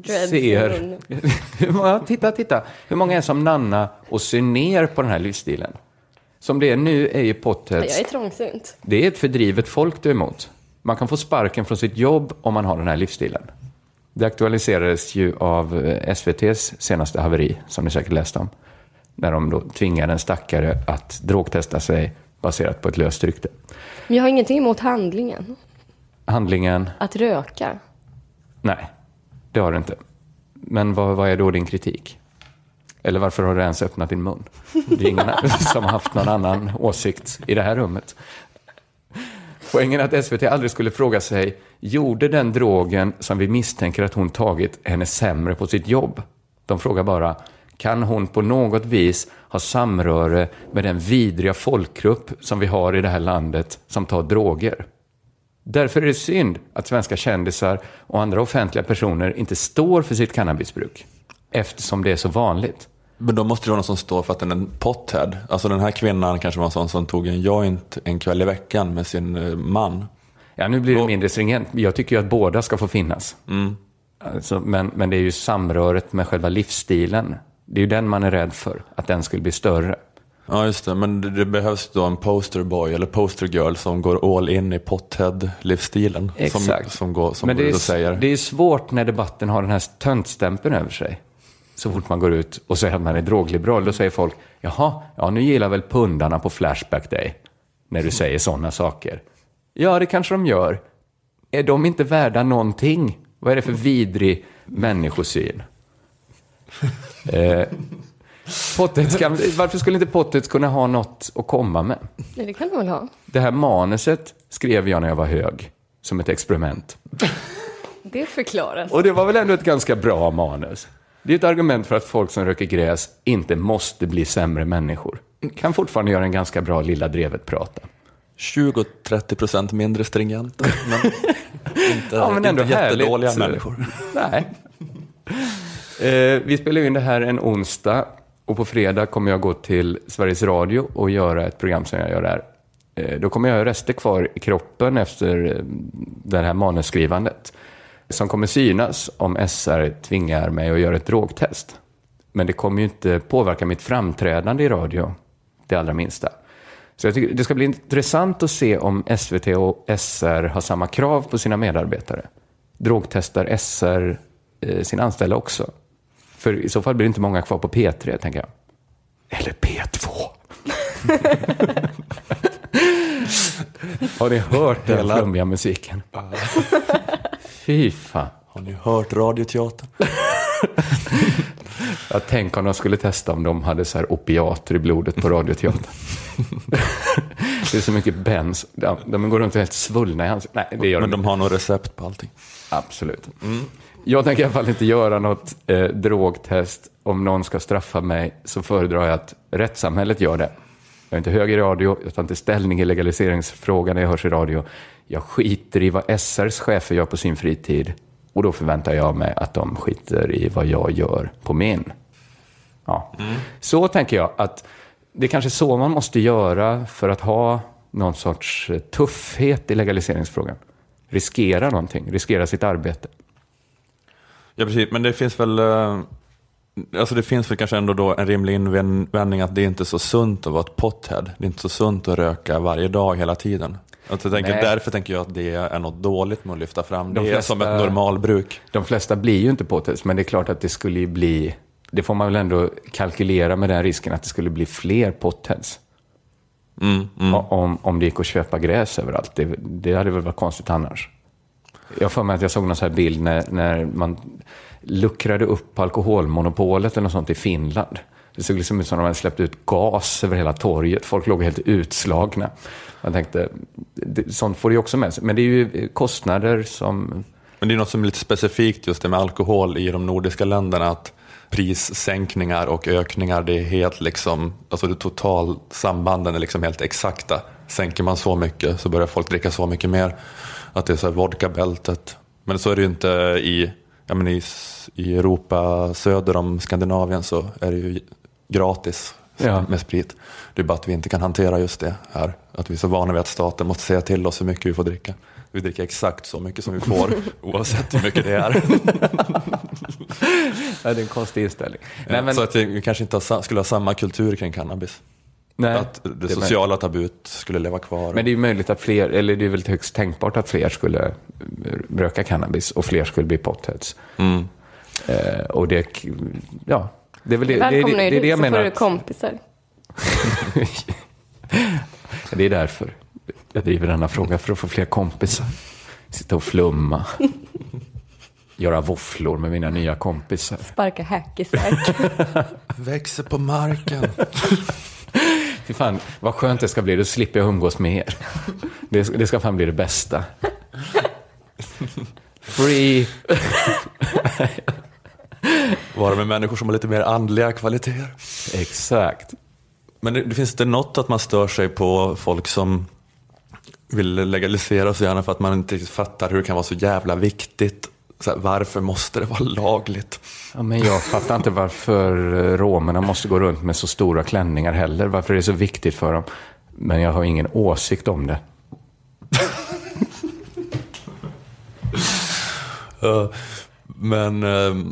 dreads. Titta. Hur många är som Nanna och ser ner på den här livsstilen? Som det är nu är ju potheads. Jag är trångsynt. Det är ett fördrivet folk du är emot. Man kan få sparken från sitt jobb om man har den här livsstilen. Det aktualiserades ju av SVT:s senaste haveri, som ni säkert läst om. När de då tvingar en stackare att drogtesta sig baserat på ett löst rykte. Men jag har ingenting emot handlingen. Handlingen? Att röka. Nej, det har du inte. Men vad är då din kritik? Eller varför har du ens öppnat din mun? Det är ingen som har haft någon annan åsikt i det här rummet. Poängen är att SVT aldrig skulle fråga sig, gjorde den drogen som vi misstänker att hon tagit henne sämre på sitt jobb? De frågar bara, kan hon på något vis ha samröre med den vidriga folkgrupp som vi har i det här landet som tar droger? Därför är det synd att svenska kändisar och andra offentliga personer inte står för sitt cannabisbruk. Eftersom det är så vanligt. Men då måste det vara någon som står för att den är en pothead. Alltså den här kvinnan kanske var en sån som tog en joint en kväll i veckan med sin man. Ja, nu blir det mindre stringent. Jag tycker ju att båda ska få finnas. Alltså, men det är ju samröret med själva livsstilen. Det är ju den man är rädd för. Att den skulle bli större. Ja, just det. Men det behövs då en posterboy eller postergirl som går all in i pothead-livsstilen. Exakt. Som men det säger. Det är svårt när debatten har den här töntstämpeln över sig. Så fort man går ut och säger att man är drogliberal, då säger folk, jaha, ja, nu gillar väl pundarna på Flashback Day när du säger sådana saker. Ja, det kanske de gör. Är de inte värda någonting? Vad är det för vidrig människosyn? Varför skulle inte potheads kunna ha något att komma med? Nej, det kan de väl ha. Det här manuset skrev jag när jag var hög, som ett experiment. Det förklaras. Och det var väl ändå ett ganska bra manus. Det är ett argument för att folk som röker gräs inte måste bli sämre människor. Kan fortfarande göra en ganska bra lilla drevet prata. 20-30% mindre stringent. Men men ändå inte jättedåliga härligt. Människor. Nej. Vi spelar in det här en onsdag. Och på fredag kommer jag gå till Sveriges Radio och göra ett program som jag gör där. Då kommer jag ha rester kvar i kroppen efter det här manusskrivandet. Som kommer synas om SR tvingar mig att göra ett drogtest. Men det kommer ju inte påverka mitt framträdande i radio, det allra minsta. Så jag tycker det ska bli intressant att se om SVT och SR har samma krav på sina medarbetare. Drogtestar SR sin anställda också? För i så fall blir det inte många kvar på P3, tänker jag. eller P2. Har ni hört den flummiga musiken? Fy fan. Har ni hört radioteatern? Jag tänker om de skulle testa om de hade så här opiater i blodet på radioteatern. Det är så mycket bens. De går runt helt svullna i hans. Nej, det gör men de har nog recept på allting. Absolut. Jag tänker i alla fall inte göra något drogtest. Om någon ska straffa mig så föredrar jag att rättssamhället gör det. Jag är inte hög i radio, jag tar inte ställning i legaliseringsfrågan när jag hörs i radio. Jag skiter i vad SRs chefer gör på sin fritid. Och då förväntar jag mig att de skiter i vad jag gör på min. Ja. Så tänker jag att det är kanske så man måste göra för att ha någon sorts tuffhet i legaliseringsfrågan. Riskera någonting, riskera sitt arbete. Ja, precis. Men det finns väl... Alltså det finns väl kanske ändå då en rimlig invändning att det är inte så sunt att vara ett pothead. Det är inte så sunt att röka varje dag hela tiden. Alltså därför tänker jag att det är något dåligt med att lyfta fram. Det är som ett normalbruk. De flesta blir ju inte potheads, men det är klart att det skulle ju bli... Det får man väl ändå kalkylera med den risken att det skulle bli fler potheads. Om det gick att köpa gräs överallt. Det hade väl varit konstigt annars. Jag får mig att jag såg någon så här bild när man luckrade upp alkoholmonopolet eller något sånt i Finland. Det såg liksom ut som att de hade släppt ut gas över hela torget. Folk låg helt utslagna. Jag tänkte, sånt får det ju också med sig. Men det är ju kostnader som... Men det är något som är lite specifikt just det med alkohol i de nordiska länderna. Att prissänkningar och ökningar, det är helt liksom... Alltså det total sambanden är liksom helt exakta. Sänker man så mycket så börjar folk dricka så mycket mer. Att det är så här vodka-bältet. Men så är det ju inte i Europa söder om Skandinavien så är det ju gratis med sprit. Det är bara att vi inte kan hantera just det här. Att vi är så vana vid att staten måste säga till oss hur mycket vi får dricka. Vi dricker exakt så mycket som vi får oavsett hur mycket det är. Ja, det är en konstig inställning. Nej, men... Så att vi kanske inte skulle ha samma kultur kring cannabis. Nej, att det sociala tabut skulle leva kvar. Men det är ju möjligt att fler, eller det är väl högst tänkbart att fler skulle röka cannabis och fler skulle bli potheads. Och det, ja, det är väl det, det är det jag menar. Så får du kompisar. Det är därför jag driver denna fråga, för att få fler kompisar. Sitta och flumma. Göra våfflor med mina nya kompisar. Sparka hackisar. Växer på marken. Fy fan, vad skönt det ska bli. Då slipper jag umgås med er. Det ska fan bli det bästa. Free. Vara med människor som har lite mer andliga kvaliteter. Exakt. Men det finns inte något att man stör sig på folk som vill legalisera så gärna för att man inte fattar hur det kan vara så jävla viktigt. Så här, varför måste det vara lagligt? Ja, men jag fattar inte varför romerna måste gå runt med så stora klänningar heller. Varför det är så viktigt för dem. Men jag har ingen åsikt om det. Men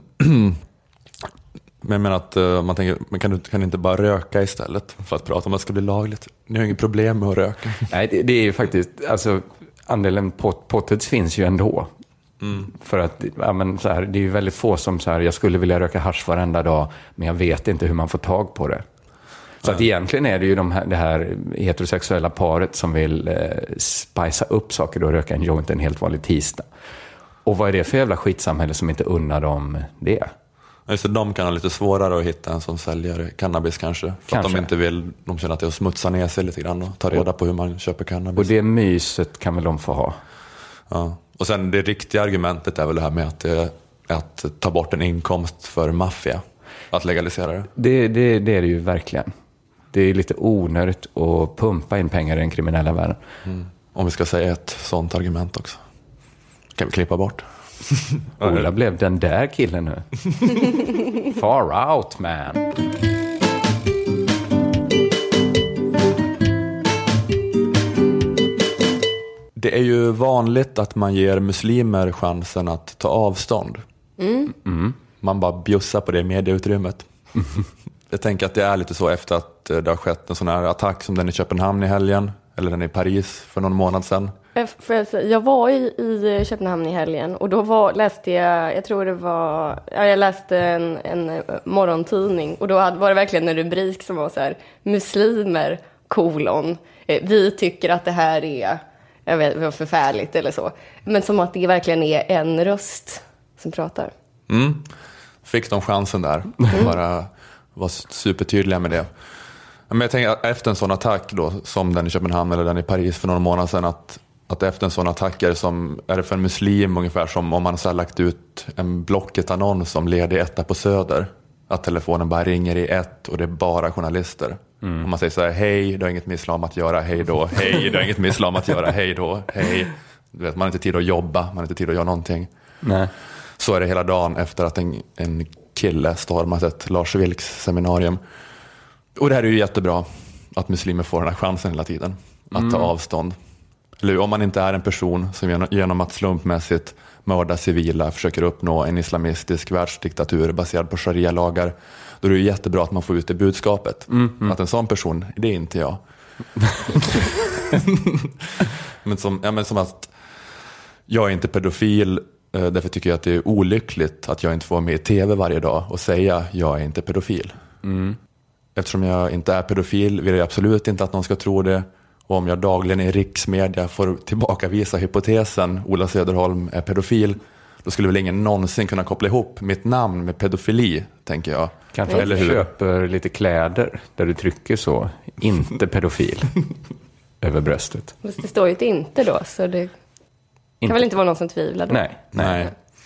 jag menar att man tänker, man kan inte bara röka istället för att prata om att det ska bli lagligt. Ni har inget problem med att röka. Nej, det är ju faktiskt, alltså andelen potheads finns ju ändå. För att ja, men så här, det är ju väldigt få som så här, jag skulle vilja röka hasch varenda dag, men jag vet inte hur man får tag på det. Så att egentligen är det ju det här heterosexuella paret som vill spicea upp saker och röka en joint en helt vanlig tisdag. Och vad är det för jävla skitsamhälle som inte unnar dem det? Så de kan ha lite svårare att hitta en som säljer cannabis kanske. För att de inte vill, de känner att det är att smutsa ner sig lite grann och ta reda på hur man köper cannabis. Och det myset kan väl de få ha. Ja. Och sen det riktiga argumentet är väl det här med att ta bort en inkomst för maffia. Att legalisera det. Det är det ju verkligen. Det är lite onödigt att pumpa in pengar i den kriminella världen. Om vi ska säga ett sånt argument också. Kan vi klippa bort? Ola blev den där killen nu. Far out, man. Det är ju vanligt att man ger muslimer chansen att ta avstånd. Man bara bjussar på det medieutrymmet. Jag tänker att det är lite så efter att det har skett en sån här attack som den i Köpenhamn i helgen. Eller den i Paris för någon månad sedan. Jag var i Köpenhamn i helgen och då läste jag läste en morgontidning och då var det verkligen en rubrik som var så här: muslimer, vi tycker att det här är, jag vet, var förfärligt eller så. Men som att det verkligen är en röst som pratar. Fick de chansen där. Bara var supertydliga med det. Men jag tänker att efter en sån attack då, som den i Köpenhamn eller den i Paris för några månader sedan, att efter en sån attack är det för en muslim ungefär som om man så lagt ut en Blocket-annons som ledig etta på Söder. Att telefonen bara ringer i ett och det är bara journalister. Om man säger så här: hej, du har inget med islam att göra, hej då. Hej, du har inget med islam att göra, hej då. Hej. Du vet, man har inte tid att jobba, man har inte tid att göra någonting. Nej. Så är det hela dagen efter att en kille stormat ett Lars Vilks seminarium. Och det här är ju jättebra, att muslimer får den här chansen hela tiden. Att ta avstånd. Eller om man inte är en person som genom att slumpmässigt mörda civila försöker uppnå en islamistisk världsdiktatur baserad på sharia-lagar, då är det ju jättebra att man får ut det budskapet. Att en sån person, det är inte jag. men som att jag är inte pedofil, därför tycker jag att det är olyckligt att jag inte får med i tv varje dag och säga jag är inte pedofil. Eftersom jag inte är pedofil vill jag absolut inte att någon ska tro det. Och om jag dagligen i riksmedia får tillbakavisa hypotesen Ola Söderholm är pedofil, då skulle väl ingen någonsin kunna koppla ihop mitt namn med pedofili, tänker jag. Kanske eller hur? Köper lite kläder där du trycker så, inte pedofil, över bröstet. Fast det står ju inte då, så det kan väl inte vara någon som tvivlar då? Nej.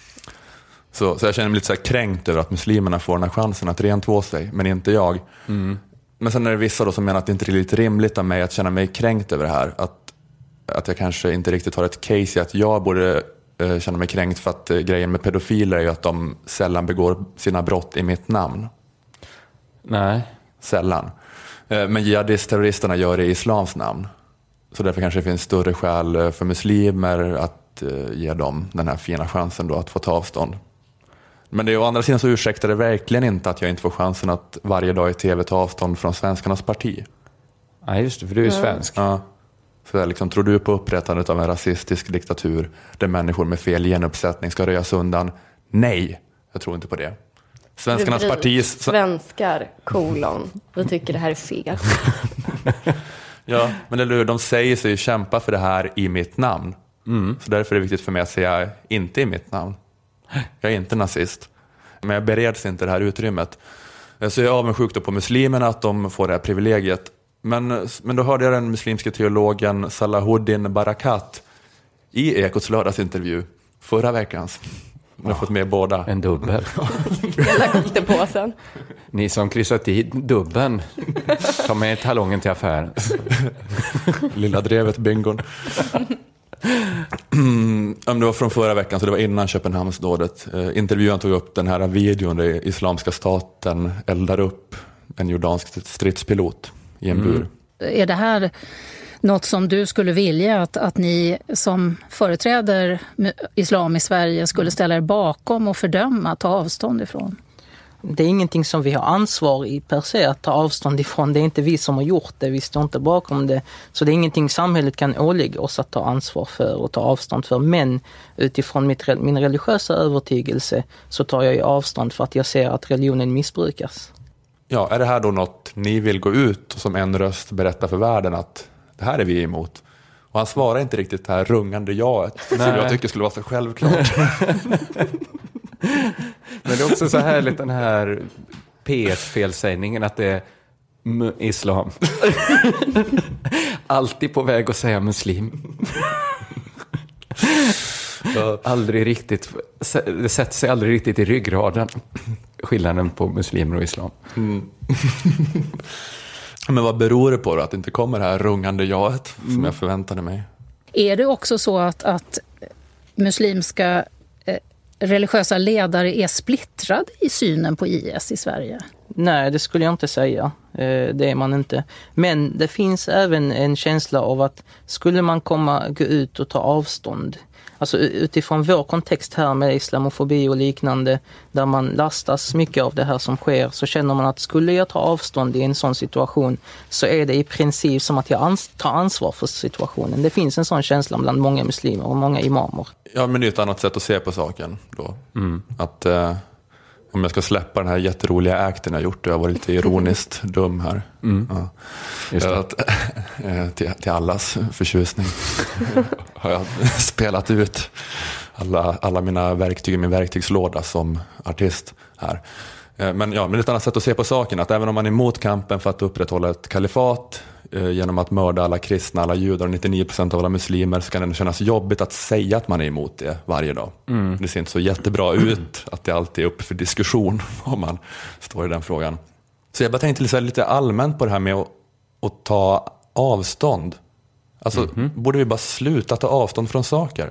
Så jag känner mig lite så här kränkt över att muslimerna får den här chansen att rentvå sig, men inte jag. Men sen är det vissa då som menar att det inte är lite rimligt av mig att känna mig kränkt över det här. Att jag kanske inte riktigt har ett case i att jag borde känna mig kränkt, för att grejen med pedofiler är ju att de sällan begår sina brott i mitt namn. Nej. Sällan. Men jihadist-terroristerna gör det i islams namn. Så därför kanske det finns större skäl för muslimer att ge dem den här fina chansen då att få ta avstånd. Men det är å andra sidan så ursäktar det verkligen inte att jag inte får chansen att varje dag i tv ta avstånd från svenskarnas parti. Ja, just det, för du är ju svensk. Ja. Så liksom, tror du på upprättandet av en rasistisk diktatur där människor med fel genuppsättning ska röjas undan? Nej, jag tror inte på det. Svenskarnas parti... Svenskar, vi tycker det här är fel. Ja, men eller hur, de säger sig kämpa för det här i mitt namn. Så därför är det viktigt för mig att säga inte i mitt namn. Jag är inte nazist. Men jag bereds inte det här utrymmet. Så jag är avundsjuk på muslimerna att de får det här privilegiet. Men då hörde jag den muslimska teologen Salahuddin Barakat i Ekots lördagsintervju förra veckan. Jag har fått med båda. En dubbel. Hela godtepåsen. Ni som kryssat i dubben, ta med talongen till affären. Lilla drevet bingon. Det var från förra veckan, så det var innan Köpenhamnsdådet. Intervjuaren tog upp den här videon där Islamiska staten eldar upp en jordansk stridspilot i en bur. Är det här något som du skulle vilja att ni som företräder islam i Sverige skulle ställa er bakom och fördöma, ta avstånd ifrån? Det är ingenting som vi har ansvar i per se att ta avstånd ifrån. Det är inte vi som har gjort det, vi står inte bakom det. Så det är ingenting samhället kan ålägga oss att ta ansvar för och ta avstånd för. Men utifrån min religiösa övertygelse så tar jag ju avstånd för att jag ser att religionen missbrukas. Ja, är det här då något ni vill gå ut och som en röst berätta för världen att det här är vi emot? Och han svarar inte riktigt det här rungande jaet som jag tycker skulle vara så självklart. Men det är också så härligt den här P1-felsägningen att det är islam. Alltid på väg att säga muslim. Aldrig riktigt, det sätter sig aldrig riktigt i ryggraden. Skillnaden på muslimer och islam. Men vad beror det på då, att det inte kommer det här rungande jaet som jag förväntade mig? Är det också så att muslimska religiösa ledare är splittrade i synen på IS i Sverige? Nej, det skulle jag inte säga. Det är man inte. Men det finns även en känsla av att skulle man gå ut och ta avstånd, alltså utifrån vår kontext här med islamofobi och liknande, där man lastas mycket av det här som sker, så känner man att skulle jag ta avstånd i en sån situation så är det i princip som att jag tar ansvar för situationen. Det finns en sån känsla bland många muslimer och många imamer. Ja, men det är ett annat sätt att se på saken då. Att om jag ska släppa den här jätteroliga akten jag gjort, jag var lite ironiskt dum här. Ja. Just det. Till allas förtjusning har jag spelat ut alla mina verktyg i min verktygslåda som artist här. Men det är ett annat sätt att se på saken, att även om man är emot kampen för att upprätthålla ett kalifat genom att mörda alla kristna, alla judar och 99% av alla muslimer, så kan det kännas jobbigt att säga att man är emot det varje dag. Det ser inte så jättebra ut att det alltid är uppe för diskussion om man står i den frågan. Så jag bara tänkte lite allmänt på det här med att ta avstånd. Alltså, borde vi bara sluta ta avstånd från saker?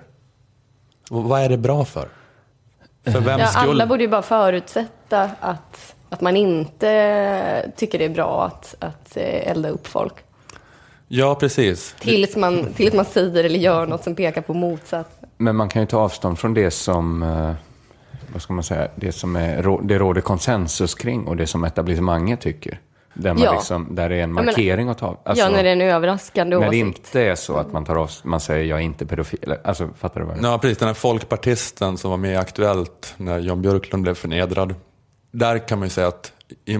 Vad är det bra för? För vems skull? Alla borde ju bara förutsätta att man inte tycker det är bra att elda upp folk. Ja, precis. Tills man säger eller gör något som pekar på motsats. Men man kan ju ta avstånd från det som, vad ska man säga, det som det råder konsensus kring och det som etablissemanget tycker. Där där det är en markering att ta. Alltså, när det är en överraskande åsikt. När det inte är så att man säger jag är inte pedofil. Alltså, fattar du vad det är? Ja, precis. Den här folkpartisten som var med i Aktuellt när Jan Björklund blev förnedrad. Där kan man ju säga att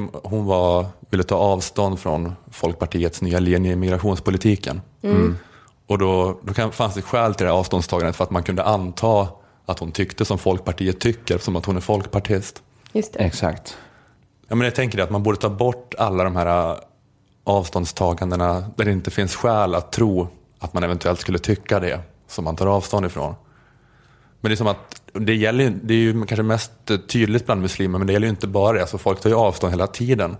hon ville ta avstånd från Folkpartiets nya linje i migrationspolitiken. Och då fanns det skäl till det här avståndstagandet, för att man kunde anta att hon tyckte som Folkpartiet tycker, som att hon är folkpartist. Just det. Exakt. Ja, men jag tänker att man borde ta bort alla de här avståndstagandena där det inte finns skäl att tro att man eventuellt skulle tycka det som man tar avstånd ifrån. Men det är som att det är ju kanske mest tydligt bland muslimer, men det gäller ju inte bara det. Alltså, folk tar ju avstånd hela tiden.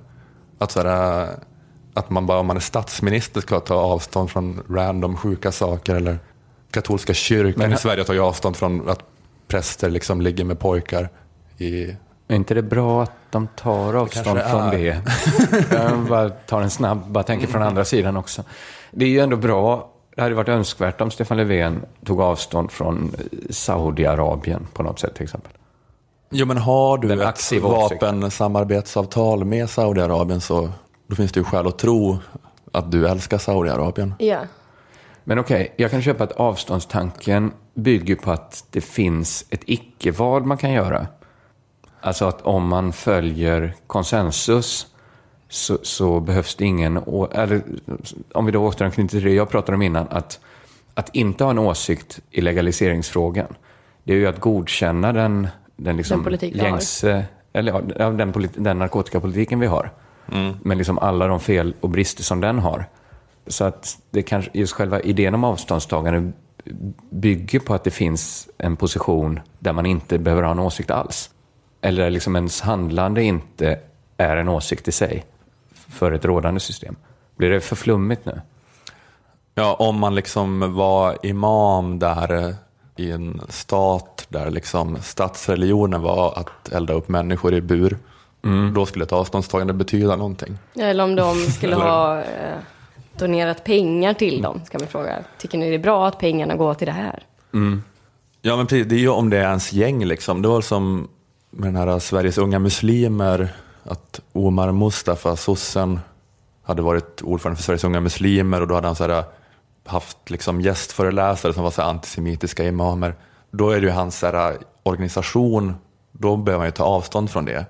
Att man bara, om man är statsminister, ska ta avstånd från random sjuka saker, eller katolska kyrkan i Sverige tar ju avstånd från att präster liksom ligger med pojkar i... Är inte det bra att de tar avstånd från det? Jag bara tar en snabb, bara tänker från andra sidan också. Det är ju ändå bra. Det hade varit önskvärt om Stefan Löfven tog avstånd från Saudiarabien på något sätt till exempel. Jo, men har du ett vapensamarbetsavtal med Saudiarabien, så då finns det ju skäl att tro att du älskar Saudiarabien. Ja. Men okej, jag kan köpa att avståndstanken bygger på att det finns ett icke-val man kan göra. Alltså att om man följer konsensus så behövs det ingen... Eller, om vi då återanknyter till det jag pratade om innan, att inte ha en åsikt i legaliseringsfrågan, det är ju att godkänna den gängse... Eller den narkotikapolitiken vi har. Men liksom alla de fel och brister som den har. Så att det kanske, just själva idén om avståndstagande bygger på att det finns en position där man inte behöver ha en åsikt alls. Eller liksom ens handlande inte är en åsikt i sig för ett rådande system. Blir det för flummigt nu? Ja, om man liksom var imam där i en stat där liksom statsreligionen var att elda upp människor i bur, då skulle ett avståndstagande betyda någonting. Eller om de skulle ha donerat pengar till dem, ska man fråga. Tycker ni det är bra att pengarna går till det här? Ja, men precis, det är ju om det är ens gäng liksom. Det var som med den här Sveriges unga muslimer, att Omar Mustafa, sossen, hade varit ordförande för Sveriges unga muslimer, och då hade han så här haft liksom gästföreläsare som var så här antisemitiska imamer. Då är det ju hans så här organisation, då behöver man ju ta avstånd från det.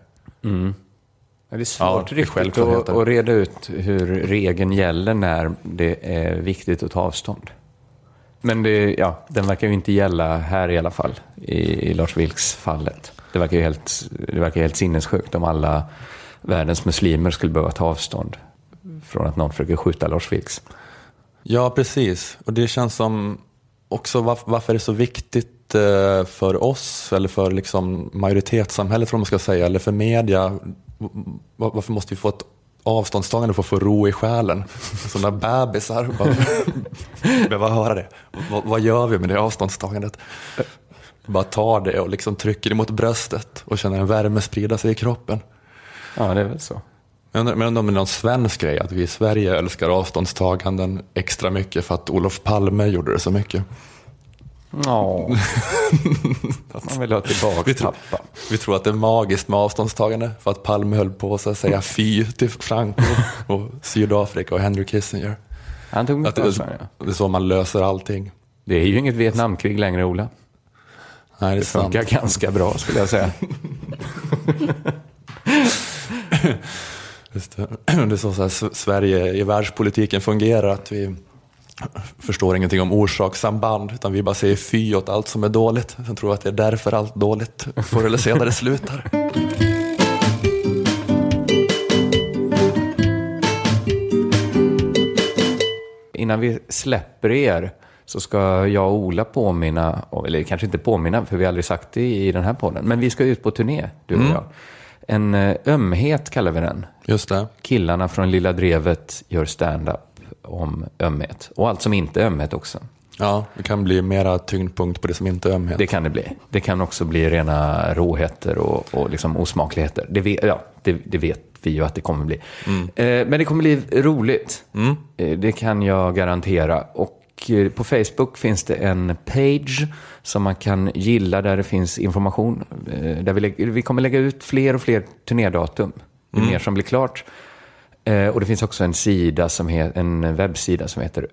Det är svårt riktigt att reda ut hur regeln gäller när det är viktigt att ta avstånd. Men den verkar ju inte gälla här i alla fall, i Lars Vilks fallet. Det verkar helt sinnessjukt om alla världens muslimer skulle behöva ta avstånd från att någon försöker skjuta Lars Vilks. Ja, precis. Och det känns som också varför är det så viktigt för oss, eller för liksom majoritetssamhället, vad man ska säga, eller för media. Varför måste vi få ett avståndstagande för att få ro i själen? Sådana bebisar behöver höra det. Vad gör vi med det avståndstagandet? Bara tar det och liksom trycker det mot bröstet och känner en värme sprida sig i kroppen. Ja, det är väl så. Men om det är någon svensk grej att vi i Sverige älskar avståndstaganden extra mycket för att Olof Palme gjorde det så mycket. Ja, man vill ha tillbaka pappa. Vi tror att det är magiskt med avståndstagande för att Palme höll på att säga fy till Franco och Sydafrika och Henry Kissinger. Han tog att det är så man löser allting. Det är ju inget Vietnamkrig längre, Ola. Nej, det funkar ganska bra, skulle jag säga. Just det. Det är så här, Sverige i världspolitiken fungerar, att vi förstår ingenting om orsakssamband, utan vi bara säger fy åt allt som är dåligt. Jag tror att det är därför allt dåligt förr eller senare slutar. Innan vi släpper er så ska jag och Ola påminna, eller kanske inte påminna för vi har aldrig sagt det i den här podden, men vi ska ut på turné, du och jag. En ömhet kallar vi den. Just det. Killarna från Lilla Drevet gör stand-up om ömhet. Och allt som inte är ömhet också. Ja, det kan bli mera tyngdpunkt på det som inte är ömhet. Det kan det bli. Det kan också bli rena råheter och liksom osmakligheter. Det vet vi ju att det kommer bli. Men det kommer bli roligt. Det kan jag garantera. Och på Facebook finns det en page som man kan gilla där det finns information. Där vi kommer lägga ut fler och fler turnédatum. Ju mer som blir klart. Och det finns också en webbsida som heter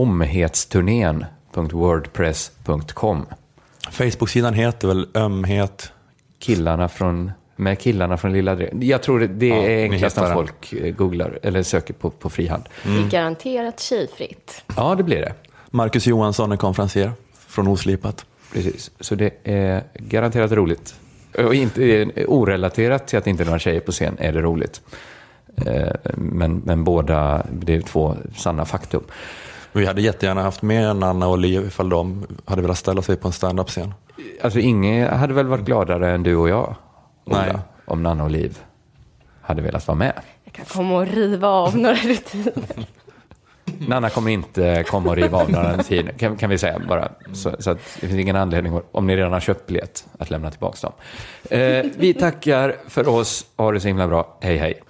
omhetsturnén.wordpress.com. Facebook-sidan heter väl ömhet? Killarna från Lilla Drevet. Jag tror det är enklast när folk googlar eller söker på frihand. Det är garanterat tjejfritt. Ja, det blir det. Marcus Johansson är konferencier från Oslipat. Precis, så det är garanterat roligt. Och inte orelaterat till att det inte är några tjejer på scen är det roligt. Men båda, det är två sanna faktum. Vi hade jättegärna haft med Nanna och Liv ifall de hade velat ställa sig på en stand-up-scen. Alltså ingen hade väl varit gladare än du och jag, Ola, Nej. om Nanna och Liv hade velat vara med. Jag kan komma och riva av några rutiner. Nanna kommer inte komma och riva av några rutiner, kan vi säga bara. Så att det finns ingen anledning, om ni redan har köpt biljett, att lämna tillbaka dem. Vi tackar för oss. Ha det så himla bra. Hej, hej.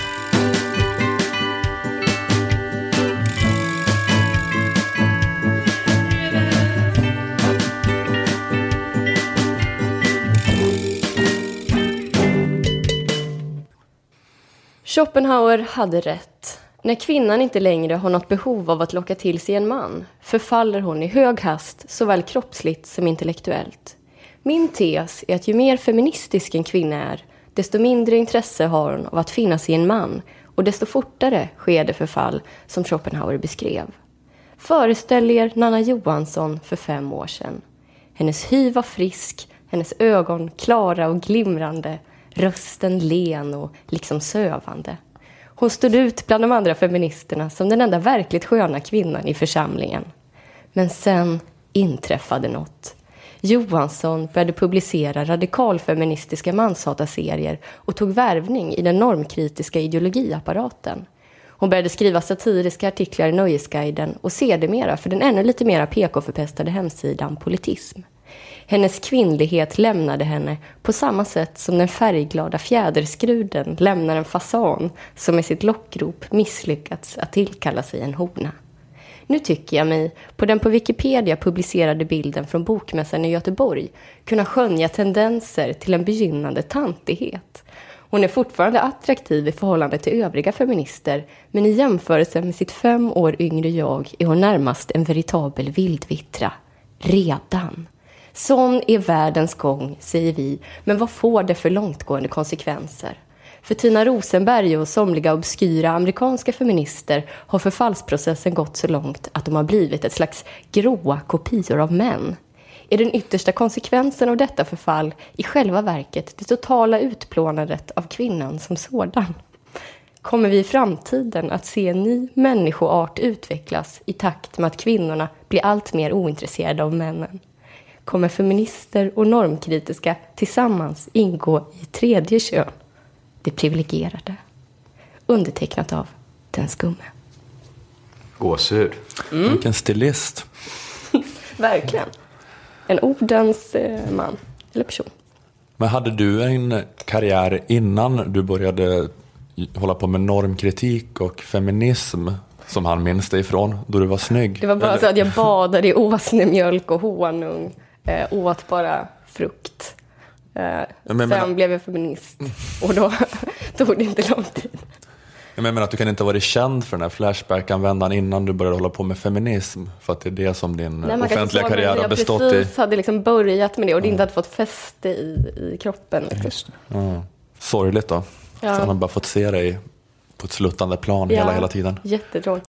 Schopenhauer hade rätt. När kvinnan inte längre har något behov av att locka till sig en man förfaller hon i hög hast såväl kroppsligt som intellektuellt. Min tes är att ju mer feministisk en kvinna är, desto mindre intresse har hon av att finnas i en man och desto fortare sker det förfall som Schopenhauer beskrev. Föreställ er Nanna Johansson för 5 år sedan. Hennes hy var frisk, hennes ögon klara och glimrande, rösten len och liksom sövande. Hon stod ut bland de andra feministerna som den enda verkligt sköna kvinnan i församlingen. Men sen inträffade något. Johansson började publicera radikalfeministiska manshataserier och tog värvning i den normkritiska ideologiapparaten. Hon började skriva satiriska artiklar i Nöjesguiden och sedermera för den ännu lite mera PK-förpestade hemsidan Politism. Hennes kvinnlighet lämnade henne på samma sätt som den färgglada fjäderskruden lämnar en fasan som med sitt lockrop misslyckats att tillkalla sig en hona. Nu tycker jag mig, på den på Wikipedia publicerade bilden från bokmässan i Göteborg, kunna skönja tendenser till en begynnande tantighet. Hon är fortfarande attraktiv i förhållande till övriga feminister, men i jämförelse med sitt 5 år yngre jag är hon närmast en veritabel vildvittra. Redan. Sån är världens gång, säger vi, men vad får det för långtgående konsekvenser? För Tina Rosenberg och somliga obskyra amerikanska feminister har förfallsprocessen gått så långt att de har blivit ett slags gråa kopior av män. Är den yttersta konsekvensen av detta förfall i själva verket det totala utplånandet av kvinnan som sådan? Kommer vi i framtiden att se en ny människoart utvecklas i takt med att kvinnorna blir allt mer ointresserade av männen? Kommer feminister och normkritiska tillsammans ingå i tredje kön, det privilegierade? Undertecknat av Den skumme. Gåshud. Vilken stilist. Verkligen. En ordens man eller person. Men hade du en karriär innan du började hålla på med normkritik och feminism som han minns dig ifrån då du var snygg? Det var bara så att jag badade i åsnemjölk och honung, åt bara frukt. Sen blev jag feminist och då tog det inte lång tid. Jag menar att du kan inte ha varit känd för den här Flashback-användaren innan du började hålla på med feminism, för att det är det som din offentliga karriär har bestått i. Jag hade liksom börjat med det och det inte hade fått fäste i kroppen. Liksom. Sorgligt då. Ja. Sen har man bara fått se dig på ett sluttande plan hela tiden. Jättetråkigt.